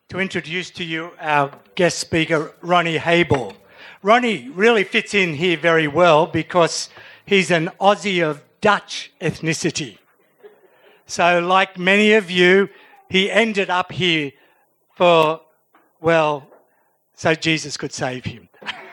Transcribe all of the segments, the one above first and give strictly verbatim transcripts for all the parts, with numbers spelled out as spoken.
to introduce to you our guest speaker, Ronnie Hayball. Ronnie really fits in here very well because he's an Aussie of Dutch ethnicity. So like many of you, he ended up here for, well, so Jesus could save him.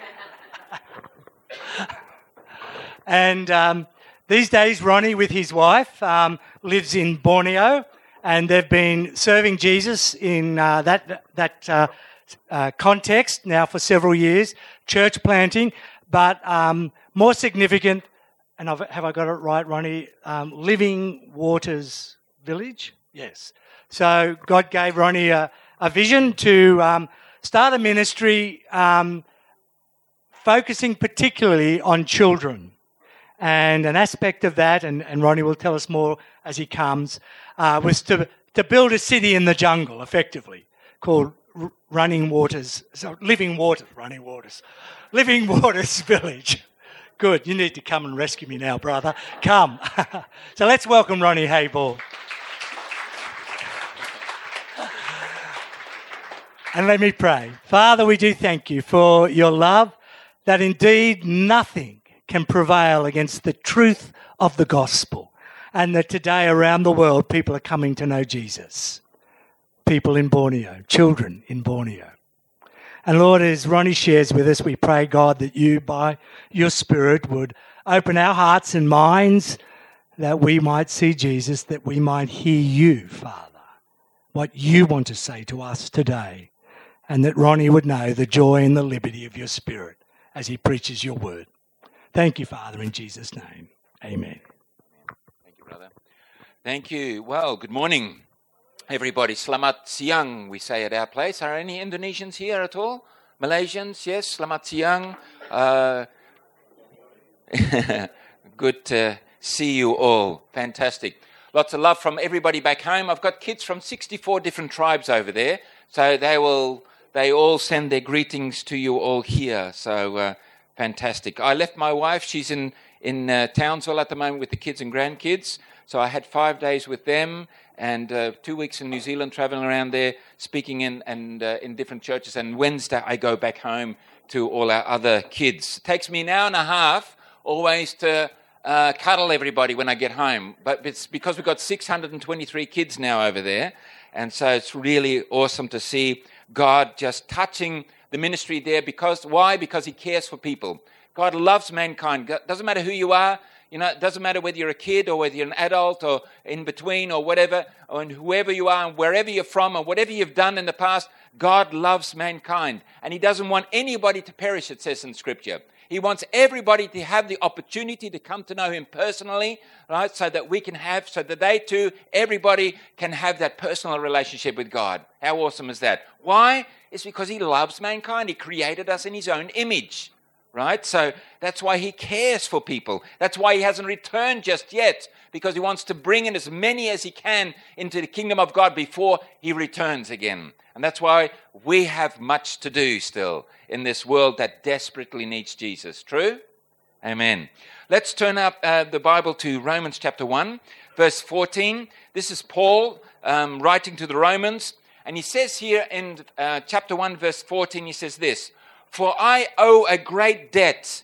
And um, these days, Ronnie, with his wife, um, lives in Borneo, and they've been serving Jesus in uh, that that uh, uh, context now for several years, church planting, but um, more significant, and I've, have I got it right, Ronnie, um, Living Waters Village? Yes. So God gave Ronnie a, a vision to um, start a ministry um, focusing particularly on children. And an aspect of that, and, and Ronnie will tell us more as he comes, uh, was to to build a city in the jungle, effectively, called R- Running Waters, so Living Waters, Running Waters, Living Waters Village. Good, you need to come and rescue me now, brother. Come. So let's welcome Ronnie Hayball. And let me pray. Father, we do thank you for your love, that indeed nothing can prevail against the truth of the gospel, and that today around the world people are coming to know Jesus. People in Borneo, children in Borneo. And Lord, as Ronnie shares with us, we pray, God, that you, by your Spirit, would open our hearts and minds that we might see Jesus, that we might hear you, Father, what you want to say to us today, and that Ronnie would know the joy and the liberty of your Spirit as he preaches your word. Thank you, Father, in Jesus' name. Amen. Thank you, brother. Thank you. Well, good morning, everybody. Selamat siang, we say at our place. Are any Indonesians here at all? Malaysians, yes. Selamat siang. Uh, good to see you all. Fantastic. Lots of love from everybody back home. I've got kids from sixty-four different tribes over there, so they will. They all send their greetings to you all here. So. Uh, Fantastic. I left my wife. She's in, in uh, Townsville at the moment with the kids and grandkids. So I had five days with them and uh, two weeks in New Zealand traveling around there, speaking in, and, uh, in different churches. And Wednesday I go back home to all our other kids. It takes me an hour and a half always to uh, cuddle everybody when I get home. But it's because we've got six hundred twenty-three kids now over there. And so it's really awesome to see God just touching the ministry there. Because why? Because he cares for people. God loves mankind. It doesn't matter who you are. You know, it doesn't matter whether you're a kid or whether you're an adult or in between or whatever, or whoever you are and wherever you're from or whatever you've done in the past, God loves mankind. And he doesn't want anybody to perish, it says in Scripture. He wants everybody to have the opportunity to come to know him personally, right? So that we can have, so that they too, everybody can have that personal relationship with God. How awesome is that? Why? It's because he loves mankind. He created us in his own image, right? So that's why he cares for people. That's why he hasn't returned just yet, because he wants to bring in as many as he can into the kingdom of God before he returns again. And that's why we have much to do still in this world that desperately needs Jesus. True? Amen. Let's turn up uh, the Bible to Romans chapter one, verse fourteen. This is Paul um, writing to the Romans. And he says here in uh, chapter one, verse fourteen, he says this: "For I owe a great debt.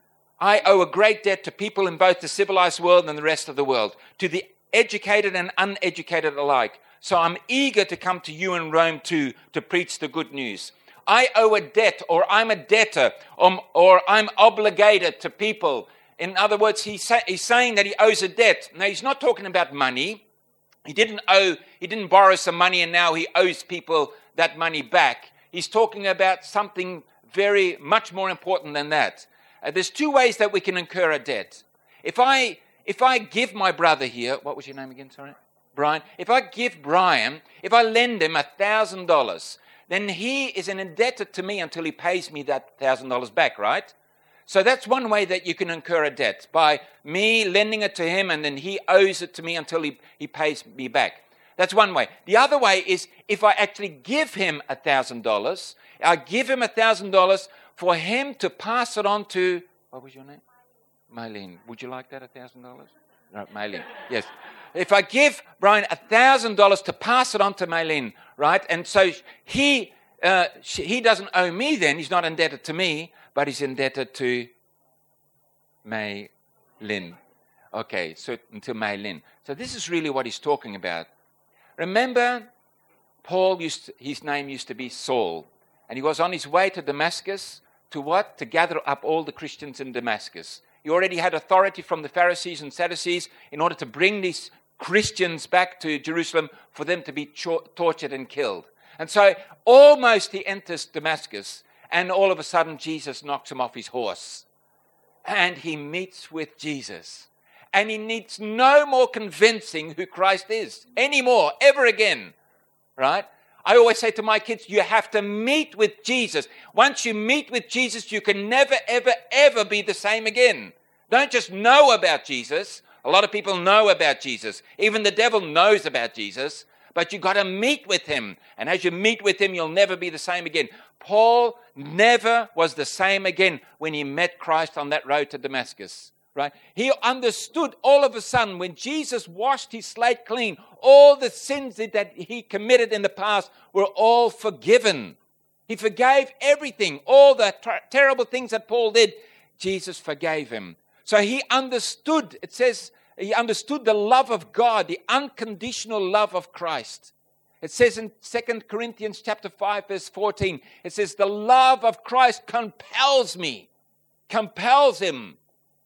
I owe a great debt to people in both the civilized world and the rest of the world, to the educated and uneducated alike. So I'm eager to come to you in Rome too, to preach the good news. I owe a debt, or I'm a debtor, or, or I'm obligated to people." In other words, he's, say, he's saying that he owes a debt. Now, he's not talking about money. He didn't owe, he didn't borrow some money and now he owes people that money back. He's talking about something very much more important than that. Uh, there's two ways that we can incur a debt. If I if I give my brother here, what was your name again, sorry? Brian. If I give Brian, if I lend him a thousand dollars, then he is indebted to me until he pays me that thousand dollars back, right? So that's one way that you can incur a debt, by me lending it to him and then he owes it to me until he, he pays me back. That's one way. The other way is if I actually give him a thousand dollars, I give him a thousand dollars for him to pass it on to, what was your name? Maylene. Would you like that, a thousand dollars? No, Maylene. Yes. If I give Brian one thousand dollars to pass it on to Maylin, right? And so he uh, she, he doesn't owe me then. He's not indebted to me, but he's indebted to Maylin. Okay, so to Maylin. So this is really what he's talking about. Remember, Paul, used to, his name used to be Saul. And he was on his way to Damascus to what? To gather up all the Christians in Damascus. He already had authority from the Pharisees and Sadducees in order to bring these Christians back to Jerusalem for them to be cho- tortured and killed. And so almost he enters Damascus, and all of a sudden Jesus knocks him off his horse. And he meets with Jesus. And he needs no more convincing who Christ is anymore, ever again. Right? I always say to my kids, you have to meet with Jesus. Once you meet with Jesus, you can never, ever, ever be the same again. Don't just know about Jesus. A lot of people know about Jesus. Even the devil knows about Jesus. But you've got to meet with him. And as you meet with him, you'll never be the same again. Paul never was the same again when he met Christ on that road to Damascus. Right? He understood all of a sudden when Jesus washed his slate clean, all the sins that he committed in the past were all forgiven. He forgave everything, all the ter- terrible things that Paul did, Jesus forgave him. So he understood, it says, he understood the love of God, the unconditional love of Christ. It says in Second Corinthians chapter five, verse fourteen, it says, the love of Christ compels me, compels him.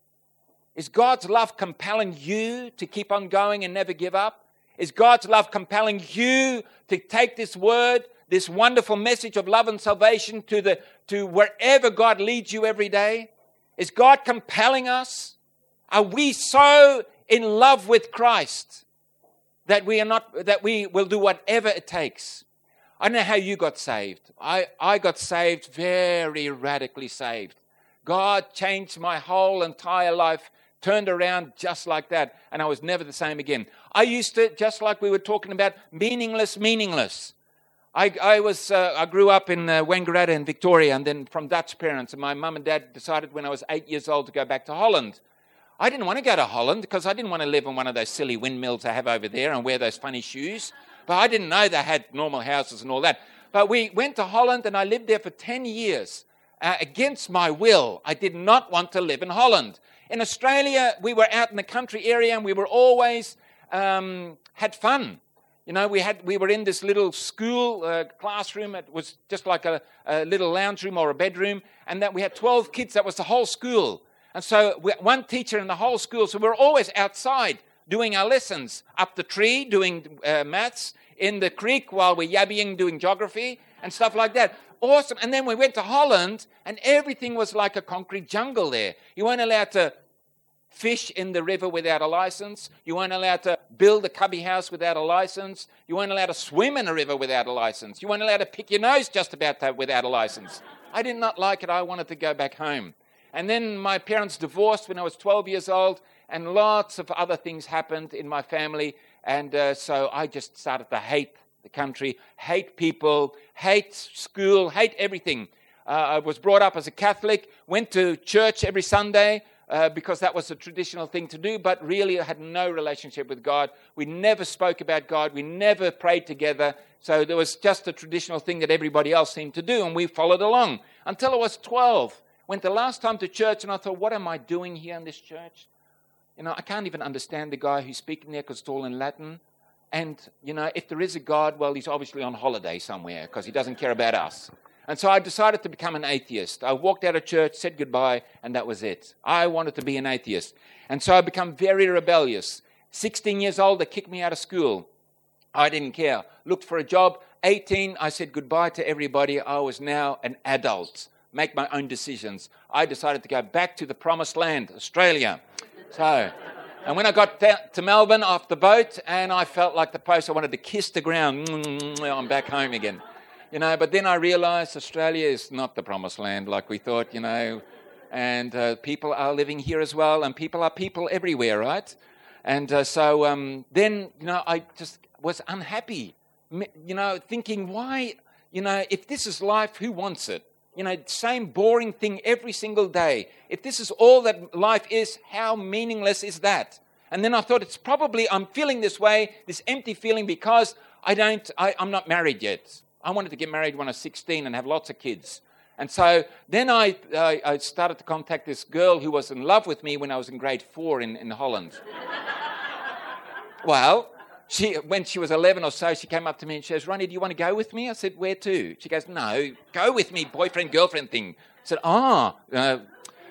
Is God's love compelling you to keep on going and never give up? Is God's love compelling you to take this word, this wonderful message of love and salvation to the to wherever God leads you every day? Is God compelling us? Are we so in love with Christ that we are not that we will do whatever it takes? I don't know how you got saved. I, I got saved, very radically saved. God changed my whole entire life, turned around just like that, and I was never the same again. I used to, just like we were talking about, meaningless, meaningless. I, I was, uh, I grew up in uh, Wangaratta in Victoria, and then from Dutch parents, and my mum and dad decided when I was eight years old to go back to Holland. I didn't want to go to Holland because I didn't want to live in one of those silly windmills they have over there and wear those funny shoes. But I didn't know they had normal houses and all that. But we went to Holland, and I lived there for ten years. Uh, against my will, I did not want to live in Holland. In Australia, we were out in the country area, and we were always um, had fun. You know, we had we were in this little school uh, classroom. It was just like a, a little lounge room or a bedroom, and that we had twelve kids. That was the whole school. And so we, one teacher in the whole school. So we were always outside doing our lessons, up the tree doing uh, maths, in the creek while we're yabbying doing geography and stuff like that. Awesome. And then we went to Holland, and everything was like a concrete jungle there. You weren't allowed to fish in the river without a license. You weren't allowed to build a cubby house without a license. You weren't allowed to swim in a river without a license. You weren't allowed to pick your nose just about that without a license. I did not like it. I wanted to go back home. And then my parents divorced when I was twelve years old, and lots of other things happened in my family. And uh, so I just started to hate the country, hate people, hate school, hate everything. Uh, I was brought up as a Catholic, went to church every Sunday uh, because that was a traditional thing to do, but really I had no relationship with God. We never spoke about God. We never prayed together. So there was just a traditional thing that everybody else seemed to do, and we followed along until I was twelve. Went the last time to church, and I thought, what am I doing here in this church? You know, I can't even understand the guy who's speaking there because it's all in Latin. And, you know, if there is a God, well, he's obviously on holiday somewhere because he doesn't care about us. And so I decided to become an atheist. I walked out of church, said goodbye, and that was it. I wanted to be an atheist. And so I became very rebellious. sixteen years old, they kicked me out of school. I didn't care. Looked for a job. eighteen, I said goodbye to everybody. I was now an adult. Make my own decisions. I decided to go back to the promised land, Australia. So, and when I got to Melbourne off the boat, and I felt like the post, I wanted to kiss the ground. I'm back home again. You know, but then I realized Australia is not the promised land like we thought, you know, and uh, people are living here as well, and people are people everywhere, right? And uh, so um, then, you know, I just was unhappy, you know, thinking, why, you know, if this is life, who wants it? You know, same boring thing every single day. If this is all that life is, how meaningless is that? And then I thought, it's probably, I'm feeling this way, this empty feeling, because I don't, I, I'm not married yet. I wanted to get married when I was sixteen and have lots of kids. And so then I, I, I started to contact this girl who was in love with me when I was in grade four in, in Holland. Well, she, when she was eleven or so, she came up to me and she goes, Ronnie, do you want to go with me? I said, where to? She goes, no, go with me, boyfriend, girlfriend thing. I said, ah, uh,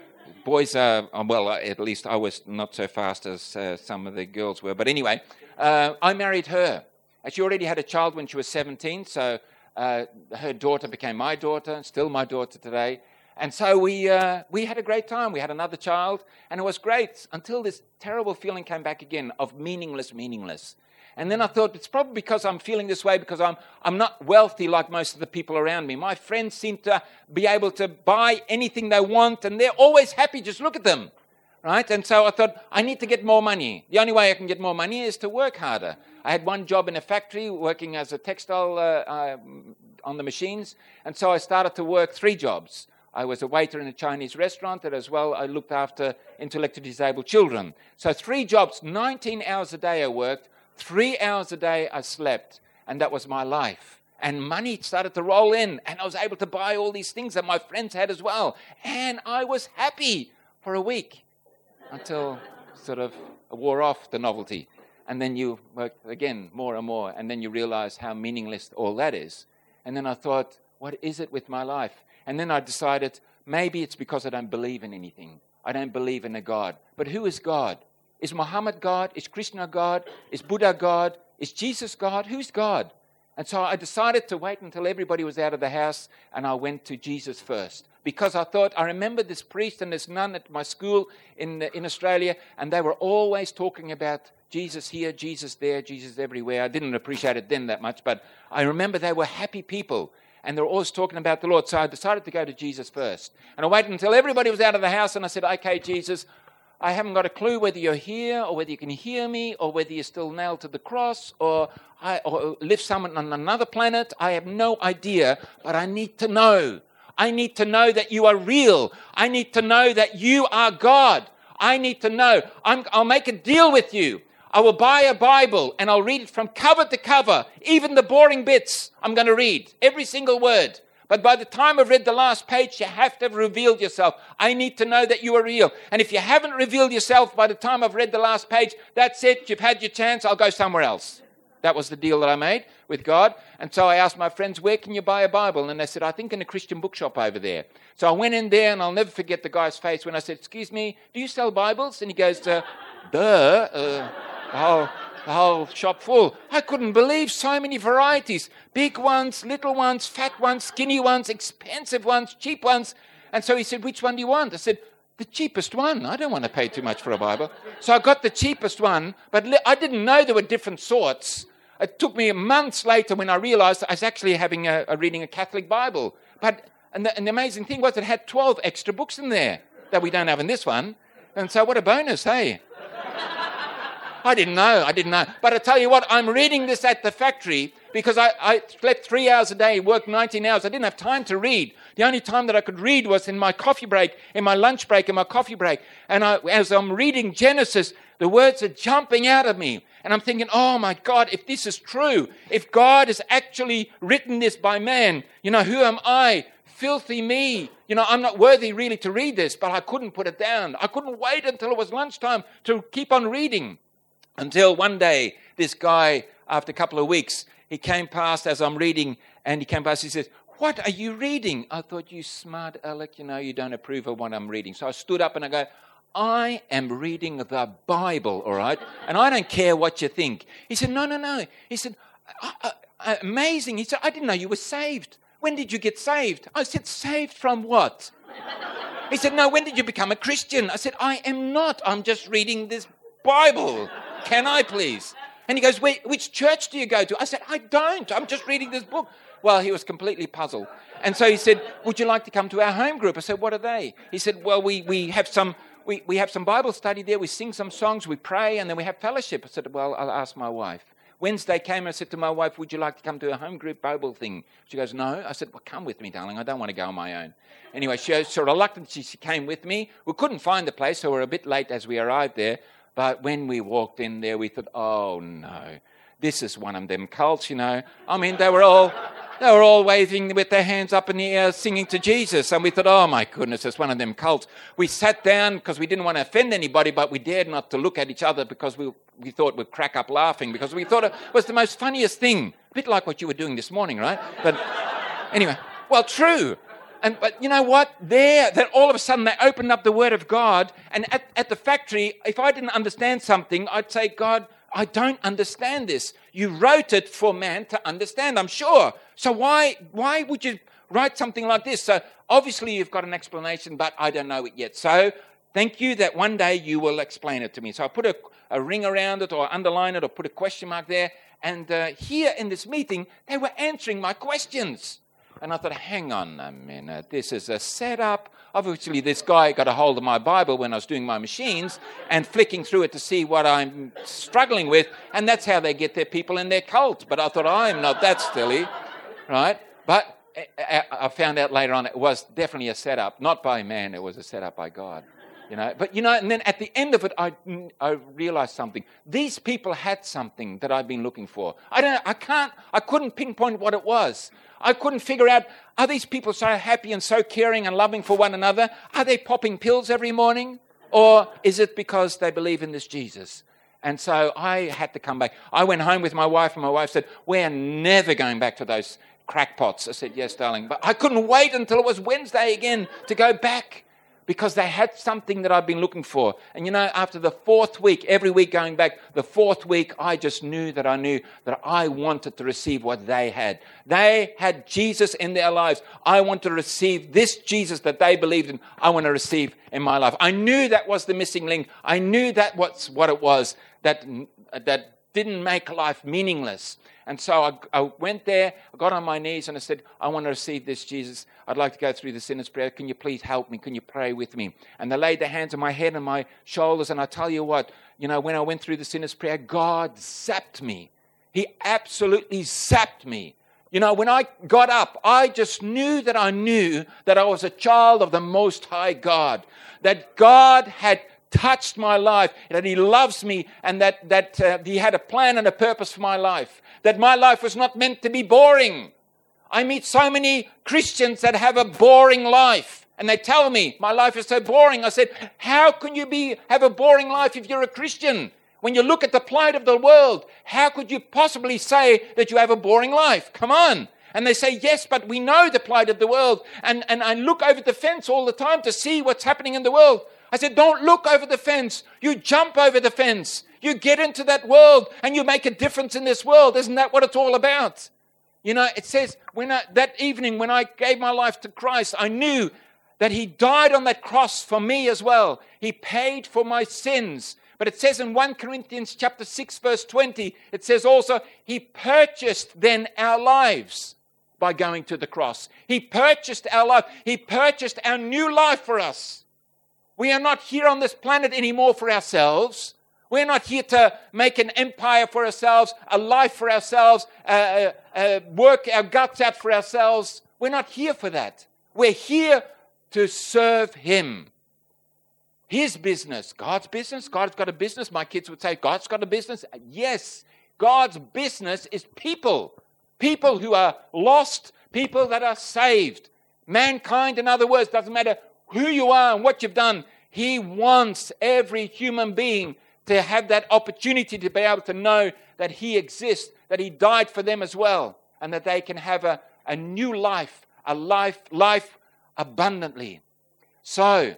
boys are, well, at least I was not so fast as uh, some of the girls were. But anyway, uh, I married her. And she already had a child when she was seventeen, so uh, her daughter became my daughter, still my daughter today. And so we uh, we had a great time. We had another child, and it was great until this terrible feeling came back again of meaningless, meaningless. And then I thought, it's probably because I'm feeling this way because I'm I'm not wealthy like most of the people around me. My friends seem to be able to buy anything they want, and they're always happy. Just look at them, right? And so I thought, I need to get more money. The only way I can get more money is to work harder. I had one job in a factory working as a textile uh, uh, on the machines, and so I started to work three jobs. I was a waiter in a Chinese restaurant, and as well I looked after intellectually disabled children. So three jobs, nineteen hours a day I worked, three hours a day I slept, and that was my life. And money started to roll in, and I was able to buy all these things that my friends had as well. And I was happy for a week until sort of wore off the novelty. And then you work again more and more, and then you realize how meaningless all that is. And then I thought, what is it with my life? And then I decided, maybe it's because I don't believe in anything. I don't believe in a God. But who is God? Is Muhammad God? Is Krishna God? Is Buddha God? Is Jesus God? Who's God? And so I decided to wait until everybody was out of the house, and I went to Jesus first. Because I thought, I remember this priest and this nun at my school in, in Australia, and they were always talking about Jesus here, Jesus there, Jesus everywhere. I didn't appreciate it then that much, but I remember they were happy people. And they were always talking about the Lord. So I decided to go to Jesus first. And I waited until everybody was out of the house, and I said, okay, Jesus, I haven't got a clue whether you're here or whether you can hear me or whether you're still nailed to the cross or, I, or live someone on another planet. I have no idea, but I need to know. I need to know that you are real. I need to know that you are God. I need to know. I'm, I'll make a deal with you. I will buy a Bible and I'll read it from cover to cover. Even the boring bits I'm going to read. Every single word. But by the time I've read the last page, you have to have revealed yourself. I need to know that you are real. And if you haven't revealed yourself by the time I've read the last page, that's it. You've had your chance. I'll go somewhere else. That was the deal that I made with God. And so I asked my friends, where can you buy a Bible? And they said, I think in a Christian bookshop over there. So I went in there, and I'll never forget the guy's face when I said, excuse me, do you sell Bibles? And he goes, uh, duh. Uh, the, whole, the whole shop full. I couldn't believe so many varieties. Big ones, little ones, fat ones, skinny ones, expensive ones, cheap ones. And so he said, which one do you want? I said, the cheapest one. I don't want to pay too much for a Bible. So I got the cheapest one, but I didn't know there were different sorts. It took me months later when I realized I was actually having a, a reading a Catholic Bible. But and the, and the amazing thing was it had twelve extra books in there that we don't have in this one. And so what a bonus, hey? I didn't know. I didn't know. But I tell you what, I'm reading this at the factory because I, I slept three hours a day, worked nineteen hours. I didn't have time to read. The only time that I could read was in my coffee break, in my lunch break, in my coffee break. And I, as I'm reading Genesis, the words are jumping out of me. And I'm thinking, oh my God, if this is true, if God has actually written this by man, you know, who am I? Filthy me. You know, I'm not worthy really to read this, but I couldn't put it down. I couldn't wait until it was lunchtime to keep on reading. Until one day, this guy, after a couple of weeks, he came past as I'm reading, and he came past, he says, what are you reading? I thought, you smart aleck, you know, you don't approve of what I'm reading. So I stood up and I go, I am reading the Bible, all right? And I don't care what you think. He said, no, no, no. He said, uh, uh, amazing. He said, I didn't know you were saved. When did you get saved? I said, saved from what? He said, no, when did you become a Christian? I said, I am not. I'm just reading this Bible. Can I please? And he goes, which church do you go to? I said, I don't. I'm just reading this book. Well, he was completely puzzled. And so he said, would you like to come to our home group? I said, what are they? He said, well, we, we have some... We, we have some Bible study there, we sing some songs, we pray, and then we have fellowship. I said, well, I'll ask my wife. Wednesday came, and I said to my wife, would you like to come to a home group Bible thing? She goes, no. I said, well, come with me, darling. I don't want to go on my own. Anyway, she was so reluctant. She, she came with me. We couldn't find the place, so we were a bit late as we arrived there. But when we walked in there, we thought, oh, no, this is one of them cults, you know. I mean, they were all they were all waving with their hands up in the air, singing to Jesus. And we thought, oh, my goodness, it's one of them cults. We sat down because we didn't want to offend anybody, but we dared not to look at each other because we we thought we'd crack up laughing because we thought it was the most funniest thing. A bit like what you were doing this morning, right? But anyway, well, true. And but you know what? There, then all of a sudden they opened up the Word of God, and at, at the factory, if I didn't understand something, I'd say, God, I don't understand this. You wrote it for man to understand, I'm sure. So why why would you write something like this? So obviously you've got an explanation, but I don't know it yet. So thank you that one day you will explain it to me. So I put a, a ring around it, or underline it, or put a question mark there. And uh, here in this meeting, they were answering my questions. And I thought, hang on a minute, this is a setup. Obviously, this guy got a hold of my Bible when I was doing my machines and flicking through it to see what I'm struggling with. And that's how they get their people in their cult. But I thought, I'm not that silly, right? But I found out later on it was definitely a setup, not by man, it was a setup by God. You know, but you know, and then at the end of it, I, I realized something. These people had something that I've been looking for. I don't, I can't, I couldn't pinpoint what it was. I couldn't figure out, are these people so happy and so caring and loving for one another? Are they popping pills every morning? Or is it because they believe in this Jesus? And so I had to come back. I went home with my wife, and my wife said, we're never going back to those crackpots. I said, yes, darling. But I couldn't wait until it was Wednesday again to go back, because they had something that I've been looking for. And you know, after the fourth week, every week going back, the fourth week, I just knew that I knew that I wanted to receive what they had. They had Jesus in their lives. I want to receive this Jesus that they believed in. I want to receive in my life. I knew that was the missing link. I knew that was what it was that, that didn't make life meaningless. And so I, I went there, I got on my knees, and I said, I want to receive this, Jesus. I'd like to go through the sinner's prayer. Can you please help me? Can you pray with me? And they laid their hands on my head and my shoulders, and I tell you what, you know, when I went through the sinner's prayer, God zapped me. He absolutely zapped me. You know, when I got up, I just knew that I knew that I was a child of the Most High God, that God had touched my life, that He loves me, and that, that uh, He had a plan and a purpose for my life, that my life was not meant to be boring. I meet so many Christians that have a boring life, and they tell me, my life is so boring. I said, how can you be have a boring life if you're a Christian? When you look at the plight of the world, how could you possibly say that you have a boring life? Come on. And they say, yes, but we know the plight of the world, and, and I look over the fence all the time to see what's happening in the world. I said, don't look over the fence. You jump over the fence. You get into that world and you make a difference in this world. Isn't that what it's all about? You know, it says when I, that evening when I gave my life to Christ, I knew that He died on that cross for me as well. He paid for my sins. But it says in First Corinthians chapter six, verse twenty, it says also, He purchased then our lives by going to the cross. He purchased our life. He purchased our new life for us. We are not here on this planet anymore for ourselves. We're not here to make an empire for ourselves, a life for ourselves, uh, uh, work our guts out for ourselves. We're not here for that. We're here to serve Him. His business, God's business. God's got a business. My kids would say, God's got a business. Yes, God's business is people. People who are lost, people that are saved. Mankind, in other words, doesn't matter who you are and what you've done. He wants every human being to have that opportunity to be able to know that He exists, that He died for them as well, and that they can have a, a new life, a life, life abundantly. So,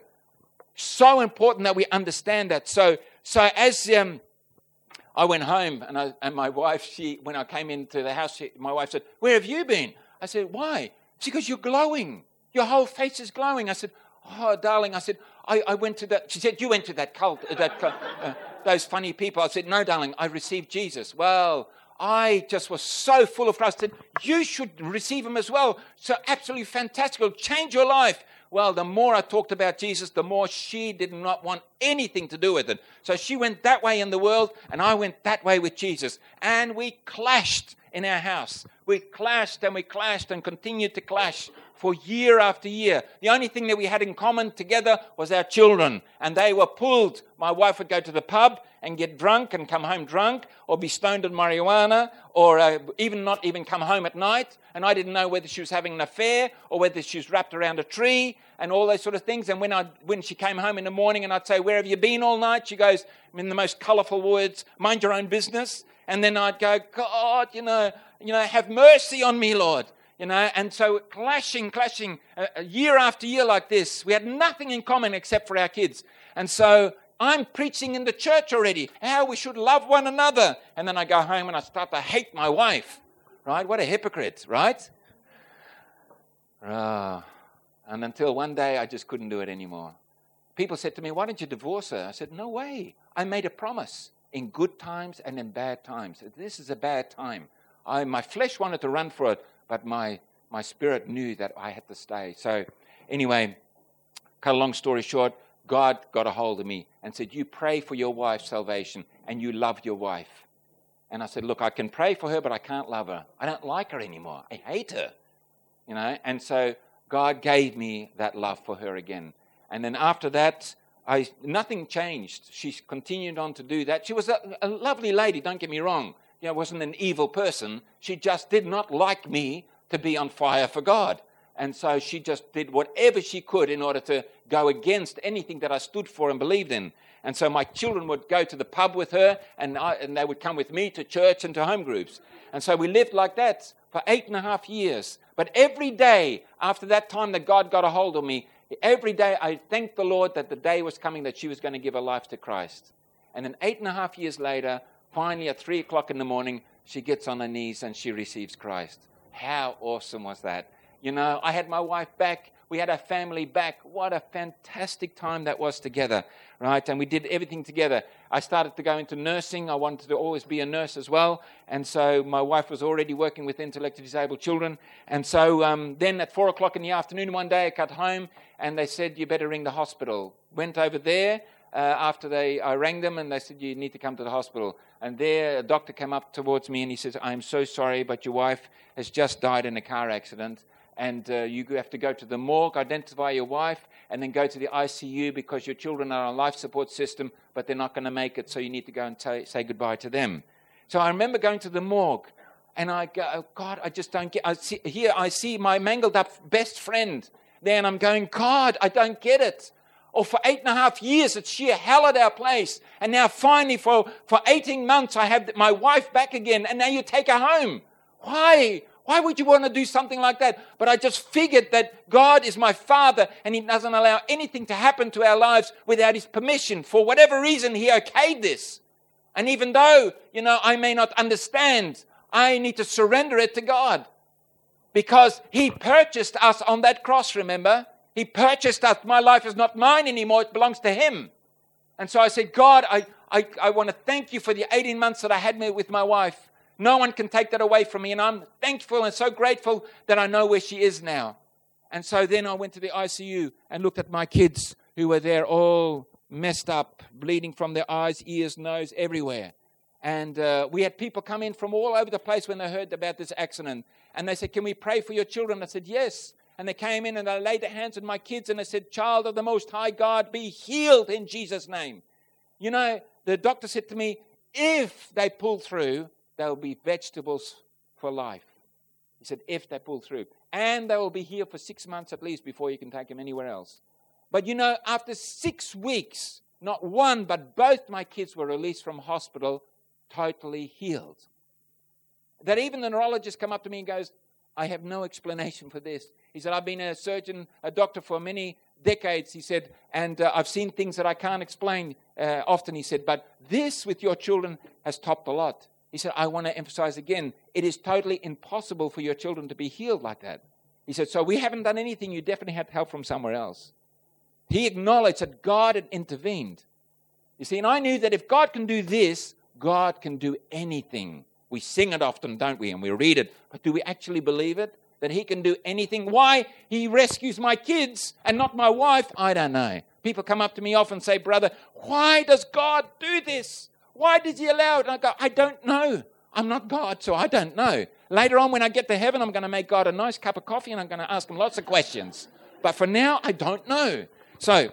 so important that we understand that. So, so as um, I went home, and, I, and my wife, she, when I came into the house, she, my wife said, "Where have you been?" I said, "Why?" She goes, "You're glowing. Your whole face is glowing." I said, "Oh, darling," I said, I, I went to that. She said, "You went to that cult, that uh, those funny people." I said, "No, darling, I received Jesus." Well, I just was so full of Christ. I said, "You should receive Him as well. So absolutely fantastic. It'll change your life." Well, the more I talked about Jesus, the more she did not want anything to do with it. So she went that way in the world, and I went that way with Jesus. And we clashed in our house. we clashed and we clashed and continued to clash for year after year. The only thing that we had in common together was our children. And they were pulled. My wife would go to the pub and get drunk and come home drunk, or be stoned on marijuana, or uh, even not even come home at night. And I didn't know whether she was having an affair or whether she was wrapped around a tree and all those sort of things. And when I when she came home in the morning and I'd say, "Where have you been all night?" She goes, in the most colourful words, "Mind your own business." And then I'd go, "God, you know, you know, have mercy on me, Lord." You know, and so clashing, clashing, uh, year after year like this. We had nothing in common except for our kids. And so I'm preaching in the church already how we should love one another. And then I go home and I start to hate my wife. Right? What a hypocrite, right? Ah. And until one day I just couldn't do it anymore. People said to me, "Why don't you divorce her?" I said, "No way. I made a promise in good times and in bad times. This is a bad time. I, my flesh wanted to run for it. But my, my spirit knew that I had to stay." So anyway, cut a long story short, God got a hold of me and said, "You pray for your wife's salvation and you love your wife." And I said, "Look, I can pray for her, but I can't love her. I don't like her anymore. I hate her." You know, and so God gave me that love for her again. And then after that, I nothing changed. She continued on to do that. She was a, a lovely lady, don't get me wrong. You know, wasn't an evil person. She just did not like me to be on fire for God. And so she just did whatever she could in order to go against anything that I stood for and believed in. And so my children would go to the pub with her, and, I, and they would come with me to church and to home groups. And so we lived like that for eight and a half years. But every day after that time that God got a hold of me, every day I thanked the Lord that the day was coming that she was going to give her life to Christ. And then eight and a half years later, finally, at three o'clock in the morning, she gets on her knees and she receives Christ. How awesome was that? You know, I had my wife back. We had our family back. What a fantastic time that was together, right? And we did everything together. I started to go into nursing. I wanted to always be a nurse as well. And so my wife was already working with intellectually disabled children. And so um, then at four o'clock in the afternoon one day, I got home and they said, "You better ring the hospital." Went over there. Uh, after they, I rang them and they said, "You need to come to the hospital." And there, a doctor came up towards me and he says, "I'm so sorry, but your wife has just died in a car accident. And uh, you have to go to the morgue, identify your wife, and then go to the I C U because your children are on a life support system, but they're not going to make it, so you need to go and t- say goodbye to them." So I remember going to the morgue, and I go, "Oh God, I just don't get." I see, here I see my mangled up best friend there, and I'm going, "God, I don't get it." Or for eight and a half years, it's sheer hell at our place. And now finally for, for eighteen months, I have my wife back again. And now you take her home. Why? Why would you want to do something like that? But I just figured that God is my Father and He doesn't allow anything to happen to our lives without His permission. For whatever reason, He okayed this. And even though, you know, I may not understand, I need to surrender it to God. Because He purchased us on that cross, remember? He purchased us. My life is not mine anymore. It belongs to Him. And so I said, "God, I, I, I want to thank You for the eighteen months that I had with my wife. No one can take that away from me. And I'm thankful and so grateful that I know where she is now." And so then I went to the I C U and looked at my kids who were there all messed up, bleeding from their eyes, ears, nose, everywhere. And uh, we had people come in from all over the place when they heard about this accident. And they said, "Can we pray for your children?" I said, "Yes." And they came in and they laid their hands on my kids and they said, "Child of the Most High God, be healed in Jesus' name." You know, the doctor said to me, if they pull through, they'll be vegetables for life. He said, if they pull through. And they will be here for six months at least before you can take them anywhere else. But you know, after six weeks, not one, but both my kids were released from hospital, totally healed. That even the neurologist come up to me and goes, "I have no explanation for this." He said, "I've been a surgeon, a doctor for many decades," he said, "and uh, I've seen things that I can't explain uh, often," he said, "but this with your children has topped a lot." He said, "I want to emphasize again, it is totally impossible for your children to be healed like that." He said, "So we haven't done anything. You definitely had help from somewhere else." He acknowledged that God had intervened. You see, and I knew that if God can do this, God can do anything. We sing it often, don't we? And we read it. But do we actually believe it? That He can do anything? Why He rescues my kids and not my wife, I don't know. People come up to me often and say, "Brother, why does God do this? Why did He allow it?" And I go, "I don't know. I'm not God, so I don't know. Later on, when I get to heaven, I'm going to make God a nice cup of coffee and I'm going to ask him lots of questions. But for now, I don't know. So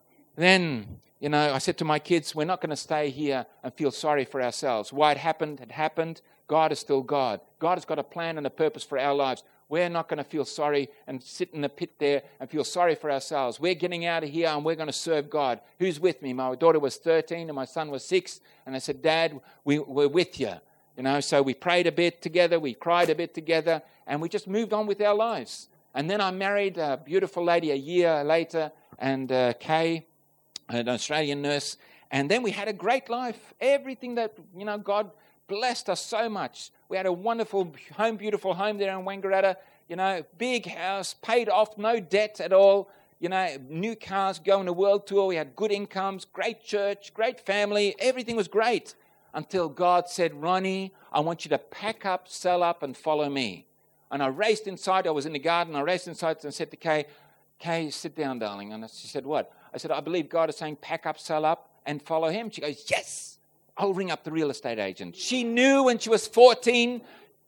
then, you know, I said to my kids, we're not going to stay here and feel sorry for ourselves. Why it happened, it happened. God is still God. God has got a plan and a purpose for our lives. We're not going to feel sorry and sit in the pit there and feel sorry for ourselves. We're getting out of here and we're going to serve God. Who's with me? My daughter was thirteen and my son was six. And I said, Dad, we, we're with you. You know, so we prayed a bit together. We cried a bit together. And we just moved on with our lives. And then I married a beautiful lady a year later. And uh, Kay, an Australian nurse. And then we had a great life. Everything that, you know, God blessed us so much. We had a wonderful home, beautiful home there in Wangaratta. You know, big house, paid off, no debt at all. You know, new cars, going a world tour. We had good incomes, great church, great family. Everything was great until God said, Ronnie, I want you to pack up, sell up, and follow me. And I raced inside. I was in the garden. I raced inside and said to Kay, Kay, sit down, darling. And she said, what? I said, I believe God is saying pack up, sell up, and follow him. She goes, yes. I'll ring up the real estate agent. She knew when she was fourteen,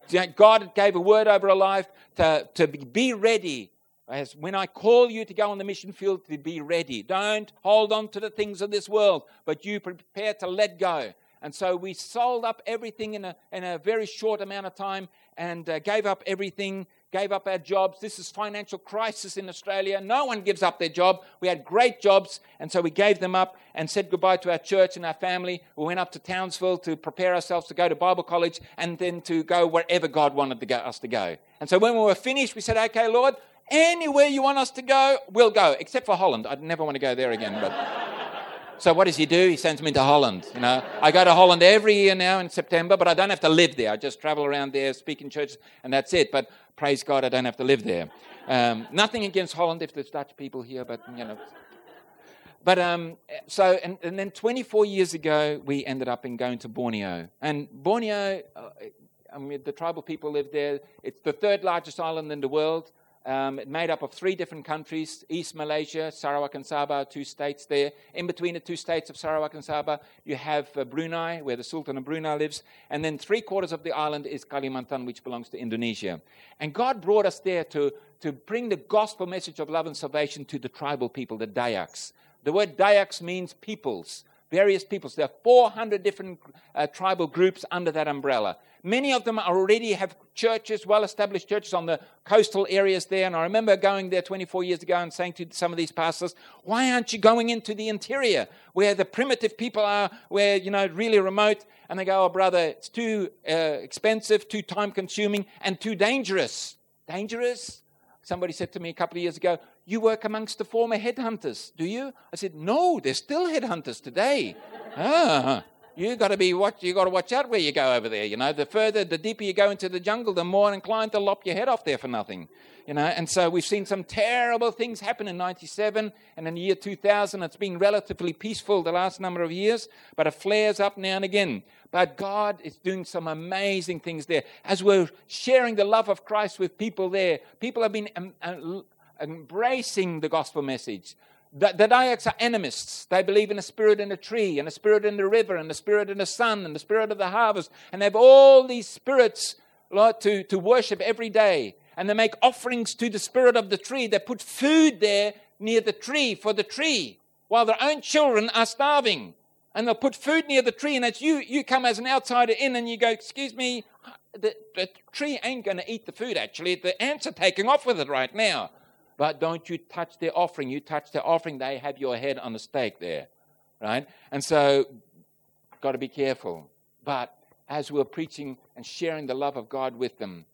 God gave a word over her life to, to be ready. As when I call you to go on the mission field, to be ready. Don't hold on to the things of this world, but you prepare to let go. And so we sold up everything in a, in a very short amount of time and uh, gave up everything, gave up our jobs. This is financial crisis in Australia. No one gives up their job. We had great jobs, and so we gave them up and said goodbye to our church and our family. We went up to Townsville to prepare ourselves to go to Bible college and then to go wherever God wanted to go, us to go. And so when we were finished, we said, okay, Lord, anywhere you want us to go, we'll go, except for Holland. I'd never want to go there again, but... So what does he do? He sends me to Holland. You know, I go to Holland every year now in September, but I don't have to live there. I just travel around there, speak in churches, and that's it. But praise God, I don't have to live there. Um, nothing against Holland if there's Dutch people here, but, you know. But um, so, and, and then twenty-four years ago, we ended up in going to Borneo. And Borneo, uh, I mean, the tribal people live there. It's the third largest island in the world. Um, it made up of three different countries, East Malaysia, Sarawak and Sabah, two states there. In between the two states of Sarawak and Sabah, you have uh, Brunei, where the Sultan of Brunei lives. And then three quarters of the island is Kalimantan, which belongs to Indonesia. And God brought us there to, to bring the gospel message of love and salvation to the tribal people, the Dayaks. The word Dayaks means peoples, various peoples. There are four hundred different uh, tribal groups under that umbrella. Many of them already have churches, well-established churches on the coastal areas there. And I remember going there twenty-four years ago and saying to some of these pastors, why aren't you going into the interior where the primitive people are, where, you know, really remote? And they go, oh, brother, it's too uh, expensive, too time-consuming, and too dangerous. Dangerous? Somebody said to me a couple of years ago, you work amongst the former headhunters, do you? I said, no, there's still headhunters today. ah, you got to be watch. You got to watch out where you go over there. You know, the further, the deeper you go into the jungle, the more inclined to lop your head off there for nothing. You know, and so we've seen some terrible things happen in ninety-seven and in the year two thousand. It's been relatively peaceful the last number of years, but it flares up now and again. But God is doing some amazing things there. As we're sharing the love of Christ with people there, people have been um, uh, embracing the gospel message. The, the Dayaks are animists. They believe in a spirit in a tree, and a spirit in the river, and a spirit in the sun, and the spirit of the harvest. And they have all these spirits, Lord, to, to worship every day. And they make offerings to the spirit of the tree. They put food there near the tree for the tree, while their own children are starving. And they'll put food near the tree, and as you, you come as an outsider in and you go, excuse me, the, the tree ain't going to eat the food, actually. The ants are taking off with it right now. But don't you touch their offering. You touch their offering, they have your head on the stake there, right? And so, got to be careful. But as we're preaching and sharing the love of God with them,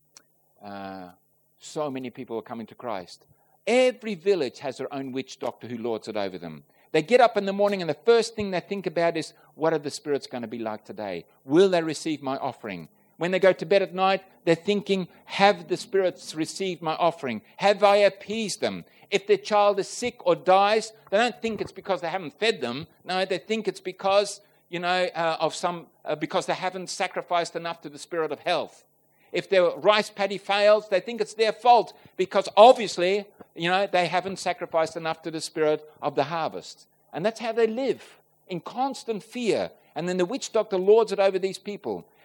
uh, so many people are coming to Christ. Every village has their own witch doctor who lords it over them. They get up in the morning and the first thing they think about is, what are the spirits going to be like today? Will they receive my offering? When they go to bed at night, they're thinking, have the spirits received my offering? Have I appeased them? If their child is sick or dies, they don't think it's because they haven't fed them. No, they think it's because, you know, uh, of some, uh, because they haven't sacrificed enough to the spirit of health. If their rice paddy fails, they think it's their fault because obviously, you know, they haven't sacrificed enough to the spirit of the harvest. And that's how they live, in constant fear. And then the witch doctor lords it over these people.